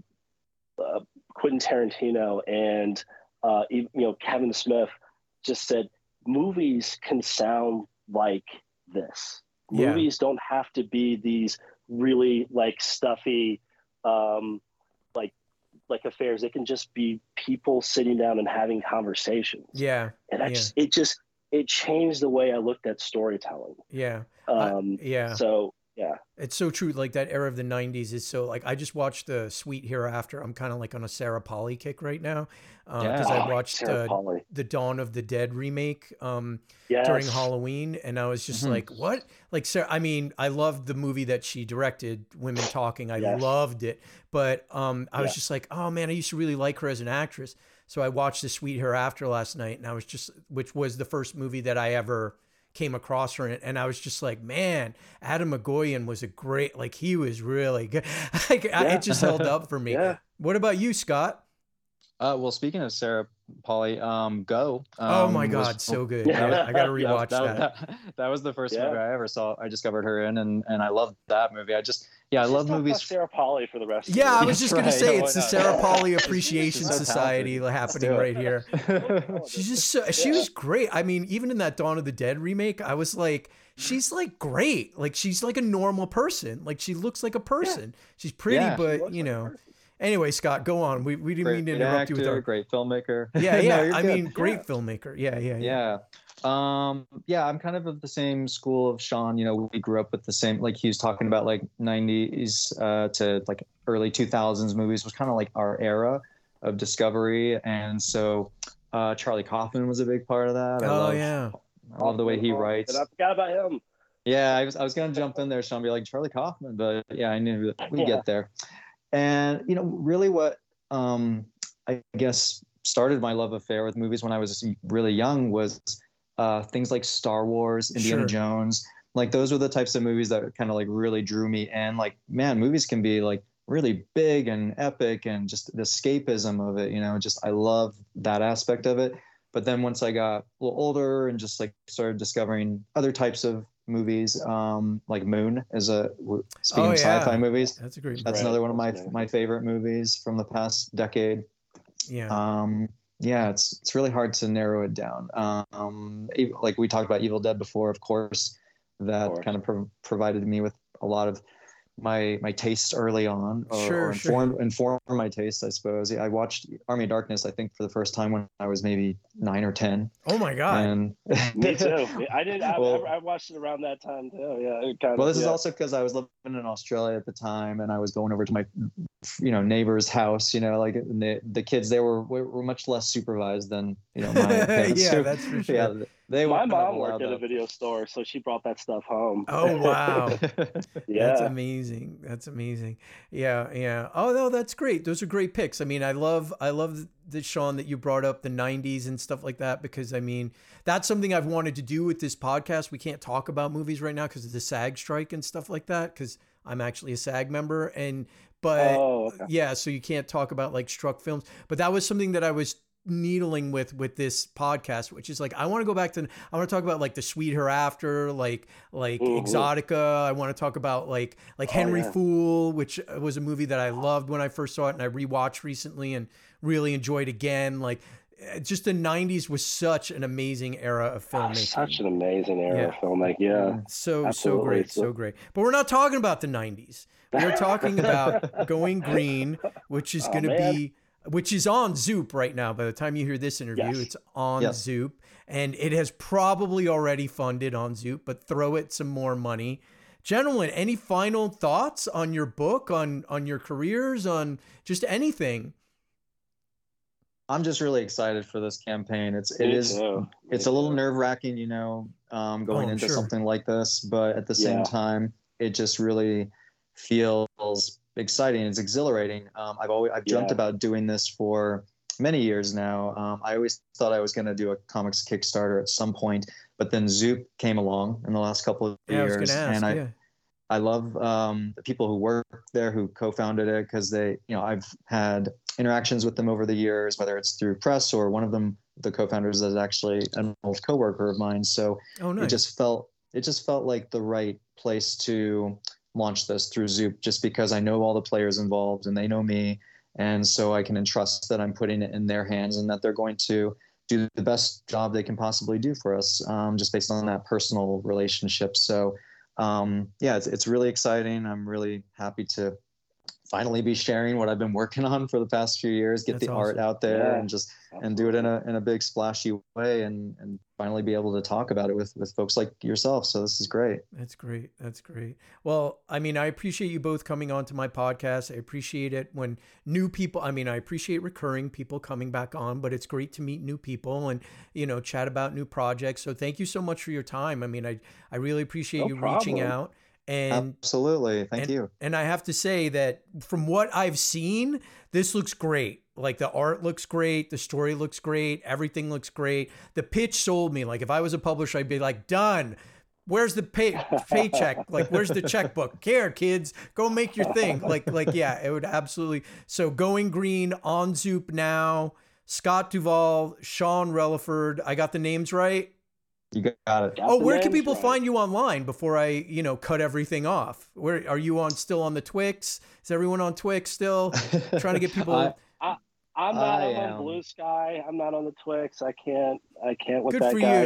uh, Quentin Tarantino and uh, you know Kevin Smith just said movies can sound like this. Yeah. Movies don't have to be these really like stuffy um, like like affairs. They can just be people sitting down and having conversations. Yeah, And I yeah. just it just it changed the way I looked at storytelling. yeah, I- Um, yeah. So yeah. It's so true. Like that era of the nineties is so like I just watched the Sweet Hereafter. I'm kind of like on a Sarah Polly kick right now because Yeah. I Oh, watched Sarah uh, Polley. the Dawn of the Dead remake um, Yes. during Halloween, and I was just Mhm. like, "What?" Like, Sarah. I mean, I loved the movie that she directed, Women Talking. I Yes. loved it, but um, I was Yeah. just like, "Oh man, I used to really like her as an actress." So I watched the Sweet Hereafter last night, and I was just, which was the first movie that I ever came across her in, and I was just like, man, Adam McGoyan was a great, like he was really good. Like, I- Yeah. it just held up for me. Yeah. What about you, Scott? Uh, well, speaking of Sarah Polly, um, Go. Um, Oh my was- God, so good. Yeah. I, I got to Yeah, rewatch that. that. That was the first Yeah. movie I ever saw. I discovered her in, and and I loved that movie. I just, yeah, I Let's love talk about movies. Sarah Polly for the rest. Yeah, I of was the just That's gonna right. say Yeah, it's the why not? Sarah Polly She's Appreciation so Society talented. happening do it. right here. year. She's just so, she Yeah. was great. I mean, even in that Dawn of the Dead remake, I was like, she's like great. Like she's like a normal person. Like she looks like a person. She's pretty, Yeah. She but looks you like a know. person. Anyway, Scott, go on. We we didn't Great mean to interrupt actor, you with our great filmmaker. yeah, No, yeah. you're I good. mean, great Yeah. filmmaker. Yeah, yeah, yeah. Yeah. Um, yeah, I'm kind of of the same school of Sean. You know, we grew up with the same, like he was talking about, like nineties uh, to like early two thousands movies was kind of like our era of discovery. And so uh, Charlie Kaufman was a big part of that. I Oh love, yeah. I love the way he writes. And I forgot about him. Yeah, I was I was gonna jump in there, Sean, be like Charlie Kaufman, but yeah, I knew that we'd Yeah. get there. And you know, really, what um, I guess started my love affair with movies when I was really young was uh, things like Star Wars, Indiana Sure. Jones. Like those were the types of movies that kind of like really drew me. And like, man, movies can be like really big and epic, and just the escapism of it. You know, just I love that aspect of it. But then once I got a little older and just like started discovering other types of movies, um, like Moon is a speaking Oh, of yeah. sci-fi movies. That's a great That's Right. another one of my Yeah. my favorite movies from the past decade. Yeah. Um, yeah, it's it's really hard to narrow it down. Um, ev- like we talked about Evil Dead before, of course, that Of course. kind of pro- provided me with a lot of my my taste early on, or, Sure, or sure. inform inform my taste, I suppose. I watched Army of Darkness, I think, for the first time when I was maybe nine or ten, Oh my God. and Me too. I did. I, Well- I, I watched it around that time too. Yeah. It kind Well, of, this is yeah. also because I was living in Australia at the time, and I was going over to my, you know, neighbor's house. You know, like the, the kids, they were were much less supervised than you know my parents. Yeah, who- that's for sure. Yeah, they My wouldn't have mom worked allowed at a that. video store, so she brought that stuff home. Oh wow. Yeah. That's amazing. That's amazing. Yeah, yeah. Oh no, that's great. Those are great picks. I mean, I love I love the Sean that you brought up the nineties and stuff like that, because I mean, that's something I've wanted to do with this podcast. We can't talk about movies right now because of the SAG strike and stuff like that, because I'm actually a SAG member, and but Oh, okay. yeah, so you can't talk about like struck films. But that was something that I was needling with with this podcast, which is like I want to go back to I want to talk about like The Sweet Hereafter, like like Mhm. Exotica. I want to talk about like like Oh, Henry yeah. Fool, which was a movie that I loved when I first saw it and I rewatched recently and really enjoyed again. Like eh, just the nineties was such an amazing era of Oh, filmmaking. such an amazing era Yeah. of filmmaking. Yeah. So, so Absolutely. great, So- so great. But we're not talking about the nineties. We're talking about Going Green, which is Oh, going to man. be, which is on Zoop right now. By the time you hear this interview, Yes. it's on Yes. Zoop. And it has probably already funded on Zoop, but throw it some more money. Gentlemen, any final thoughts on your book, on on your careers, on just anything? I'm just really excited for this campaign. It's it Me is too. it's Me a little too. nerve wracking, you know, um, going Oh, into sure. something like this, but at the same Yeah. time, it just really feels exciting. It's exhilarating. Um, I've always I've dreamt Yeah. about doing this for many years now. Um, I always thought I was going to do a comics Kickstarter at some point, but then Zoop came along in the last couple of Yeah, I was years, going to ask. and I yeah. I love um, the people who work there who co-founded it because they, you know, I've had interactions with them over the years, whether it's through press or one of them, the co-founders, is actually an old coworker of mine. So Oh, nice. it just felt it just felt like the right place to launch this through Zoop, just because I know all the players involved and they know me, and so I can entrust that I'm putting it in their hands and that they're going to do the best job they can possibly do for us, um, just based on that personal relationship. So. Um, yeah, it's, it's really exciting. I'm really happy to finally be sharing what I've been working on for the past few years, get That's the art awesome. out there Yeah. and just, and do it in a, in a big splashy way and, and finally be able to talk about it with, with folks like yourself. So this is great. That's great. That's great. Well, I mean, I appreciate you both coming on to my podcast. I appreciate it when new people, I mean, I appreciate recurring people coming back on, but it's great to meet new people and, you know, chat about new projects. So thank you so much for your time. I mean, I, I really appreciate No you reaching problem. out. And Absolutely. Thank and, you. And I have to say that from what I've seen, this looks great. Like the art looks great. The story looks great. Everything looks great. The pitch sold me. Like if I was a publisher, I'd be like, done. Where's the pay paycheck? Like, where's the checkbook? Here, kids, go make your thing. Like, like, yeah, it would absolutely. So Going Green on Zoop now. Scott Duvall, Sean Relaford. I got the names right. You got it. Got Oh, the where can names people right. find you online before I, you know, cut everything off? Where are you on? Still on the Twix? Is everyone on Twix still? Trying to get people. I- I'm not I I'm am. on Blue Sky. I'm not on the Twix. I can't. I can't with Good that for guy.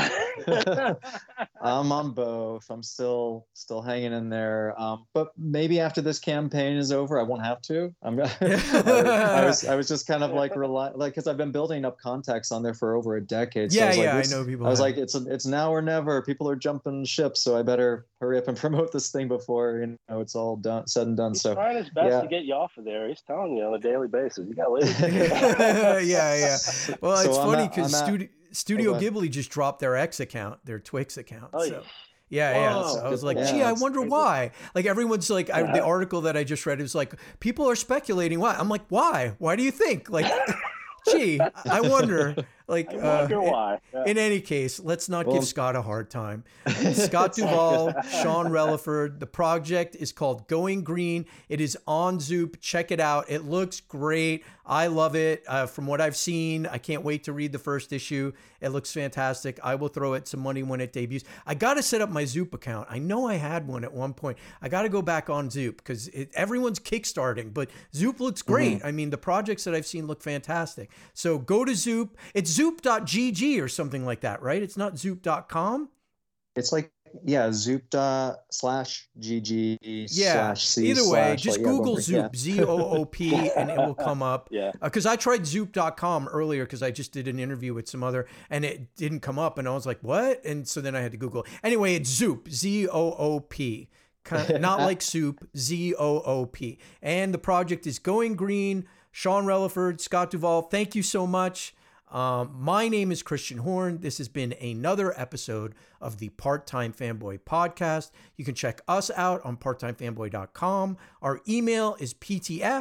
you. I'm on both. I'm still still hanging in there. Um, but maybe after this campaign is over, I won't have to. I'm. I, I was I was just kind of like rely like because I've been building up contacts on there for over a decade. So Yeah, I was like, yeah, I this- know people I was have. like, it's it's now or never. People are jumping ships, so I better hurry up and promote this thing before you know it's all done said and done. He's So trying his best yeah. to get you off of there. He's telling you on a daily basis. You got to leave. yeah, yeah. Well, So it's I'm funny at- because I'm at- Studio, Studio go ahead. Ghibli just dropped their X account, their Twix account. Oh, so. Yeah, yeah. Whoa. So I was like, Yeah, gee, I that's wonder crazy. why. Like everyone's like, I, the Yeah. article that I just read is like, people are speculating why. I'm like, why? Why do you think? Like, gee, I wonder. Like, I wonder uh, why. Yeah. in any case, let's not Well- give Scott a hard time. Scott Duvall, Sean Relaford. The project is called Going Green. It is on Zoop. Check it out. It looks great. I love it. Uh, from what I've seen, I can't wait to read the first issue. It looks fantastic. I will throw it some money when it debuts. I got to set up my Zoop account. I know I had one at one point. I got to go back on Zoop because everyone's kickstarting, but Zoop looks great. I mean, the projects that I've seen look fantastic. So go to Zoop. It's zoop dot g g or something like that, right? It's not zoop dot com. it's like yeah, Zoop dot slash gg Yeah. slash c Either way, slash, just like, yeah, Google go for- Zoop, Z O O P, and it will come up. Yeah. Because I tried zoop dot com earlier because I just did an interview with some other, and it didn't come up, and I was like, what? And so then I had to Google. Anyway, it's Zoop, Z O O P. Kind of, not like soup, Z O O P. And the project is Going Green. Sean Relaford, Scott Duvall, thank you so much. Um, my name is Christian Horn. This has been another episode of the Part-Time Fanboy Podcast. You can check us out on part time fanboy dot com. Our email is P T F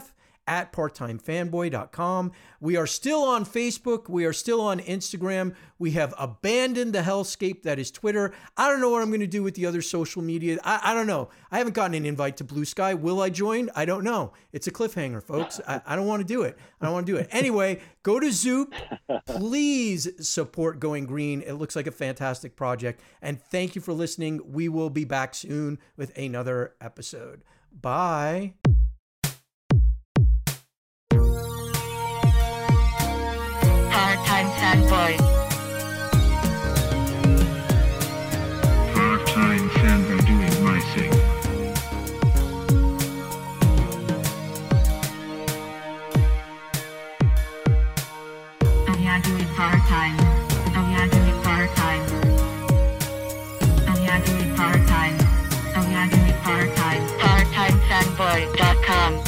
at part time fanboy dot com. We are still on Facebook. We are still on Instagram. We have abandoned the hellscape that is Twitter. I don't know what I'm going to do with the other social media. I, I don't know. I haven't gotten an invite to Blue Sky. Will I join? I don't know. It's a cliffhanger, folks. I, I don't want to do it. I don't want to do it. Anyway, go to Zoop. Please support Going Green. It looks like a fantastic project. And thank you for listening. We will be back soon with another episode. Bye. Part-time fanboy. Part-time fanboy doing my thing. Oh yeah, do it part-time. Oh yeah, do it part-time. Oh yeah, do it part-time. Oh yeah, do it part-time. part time fanboy dot com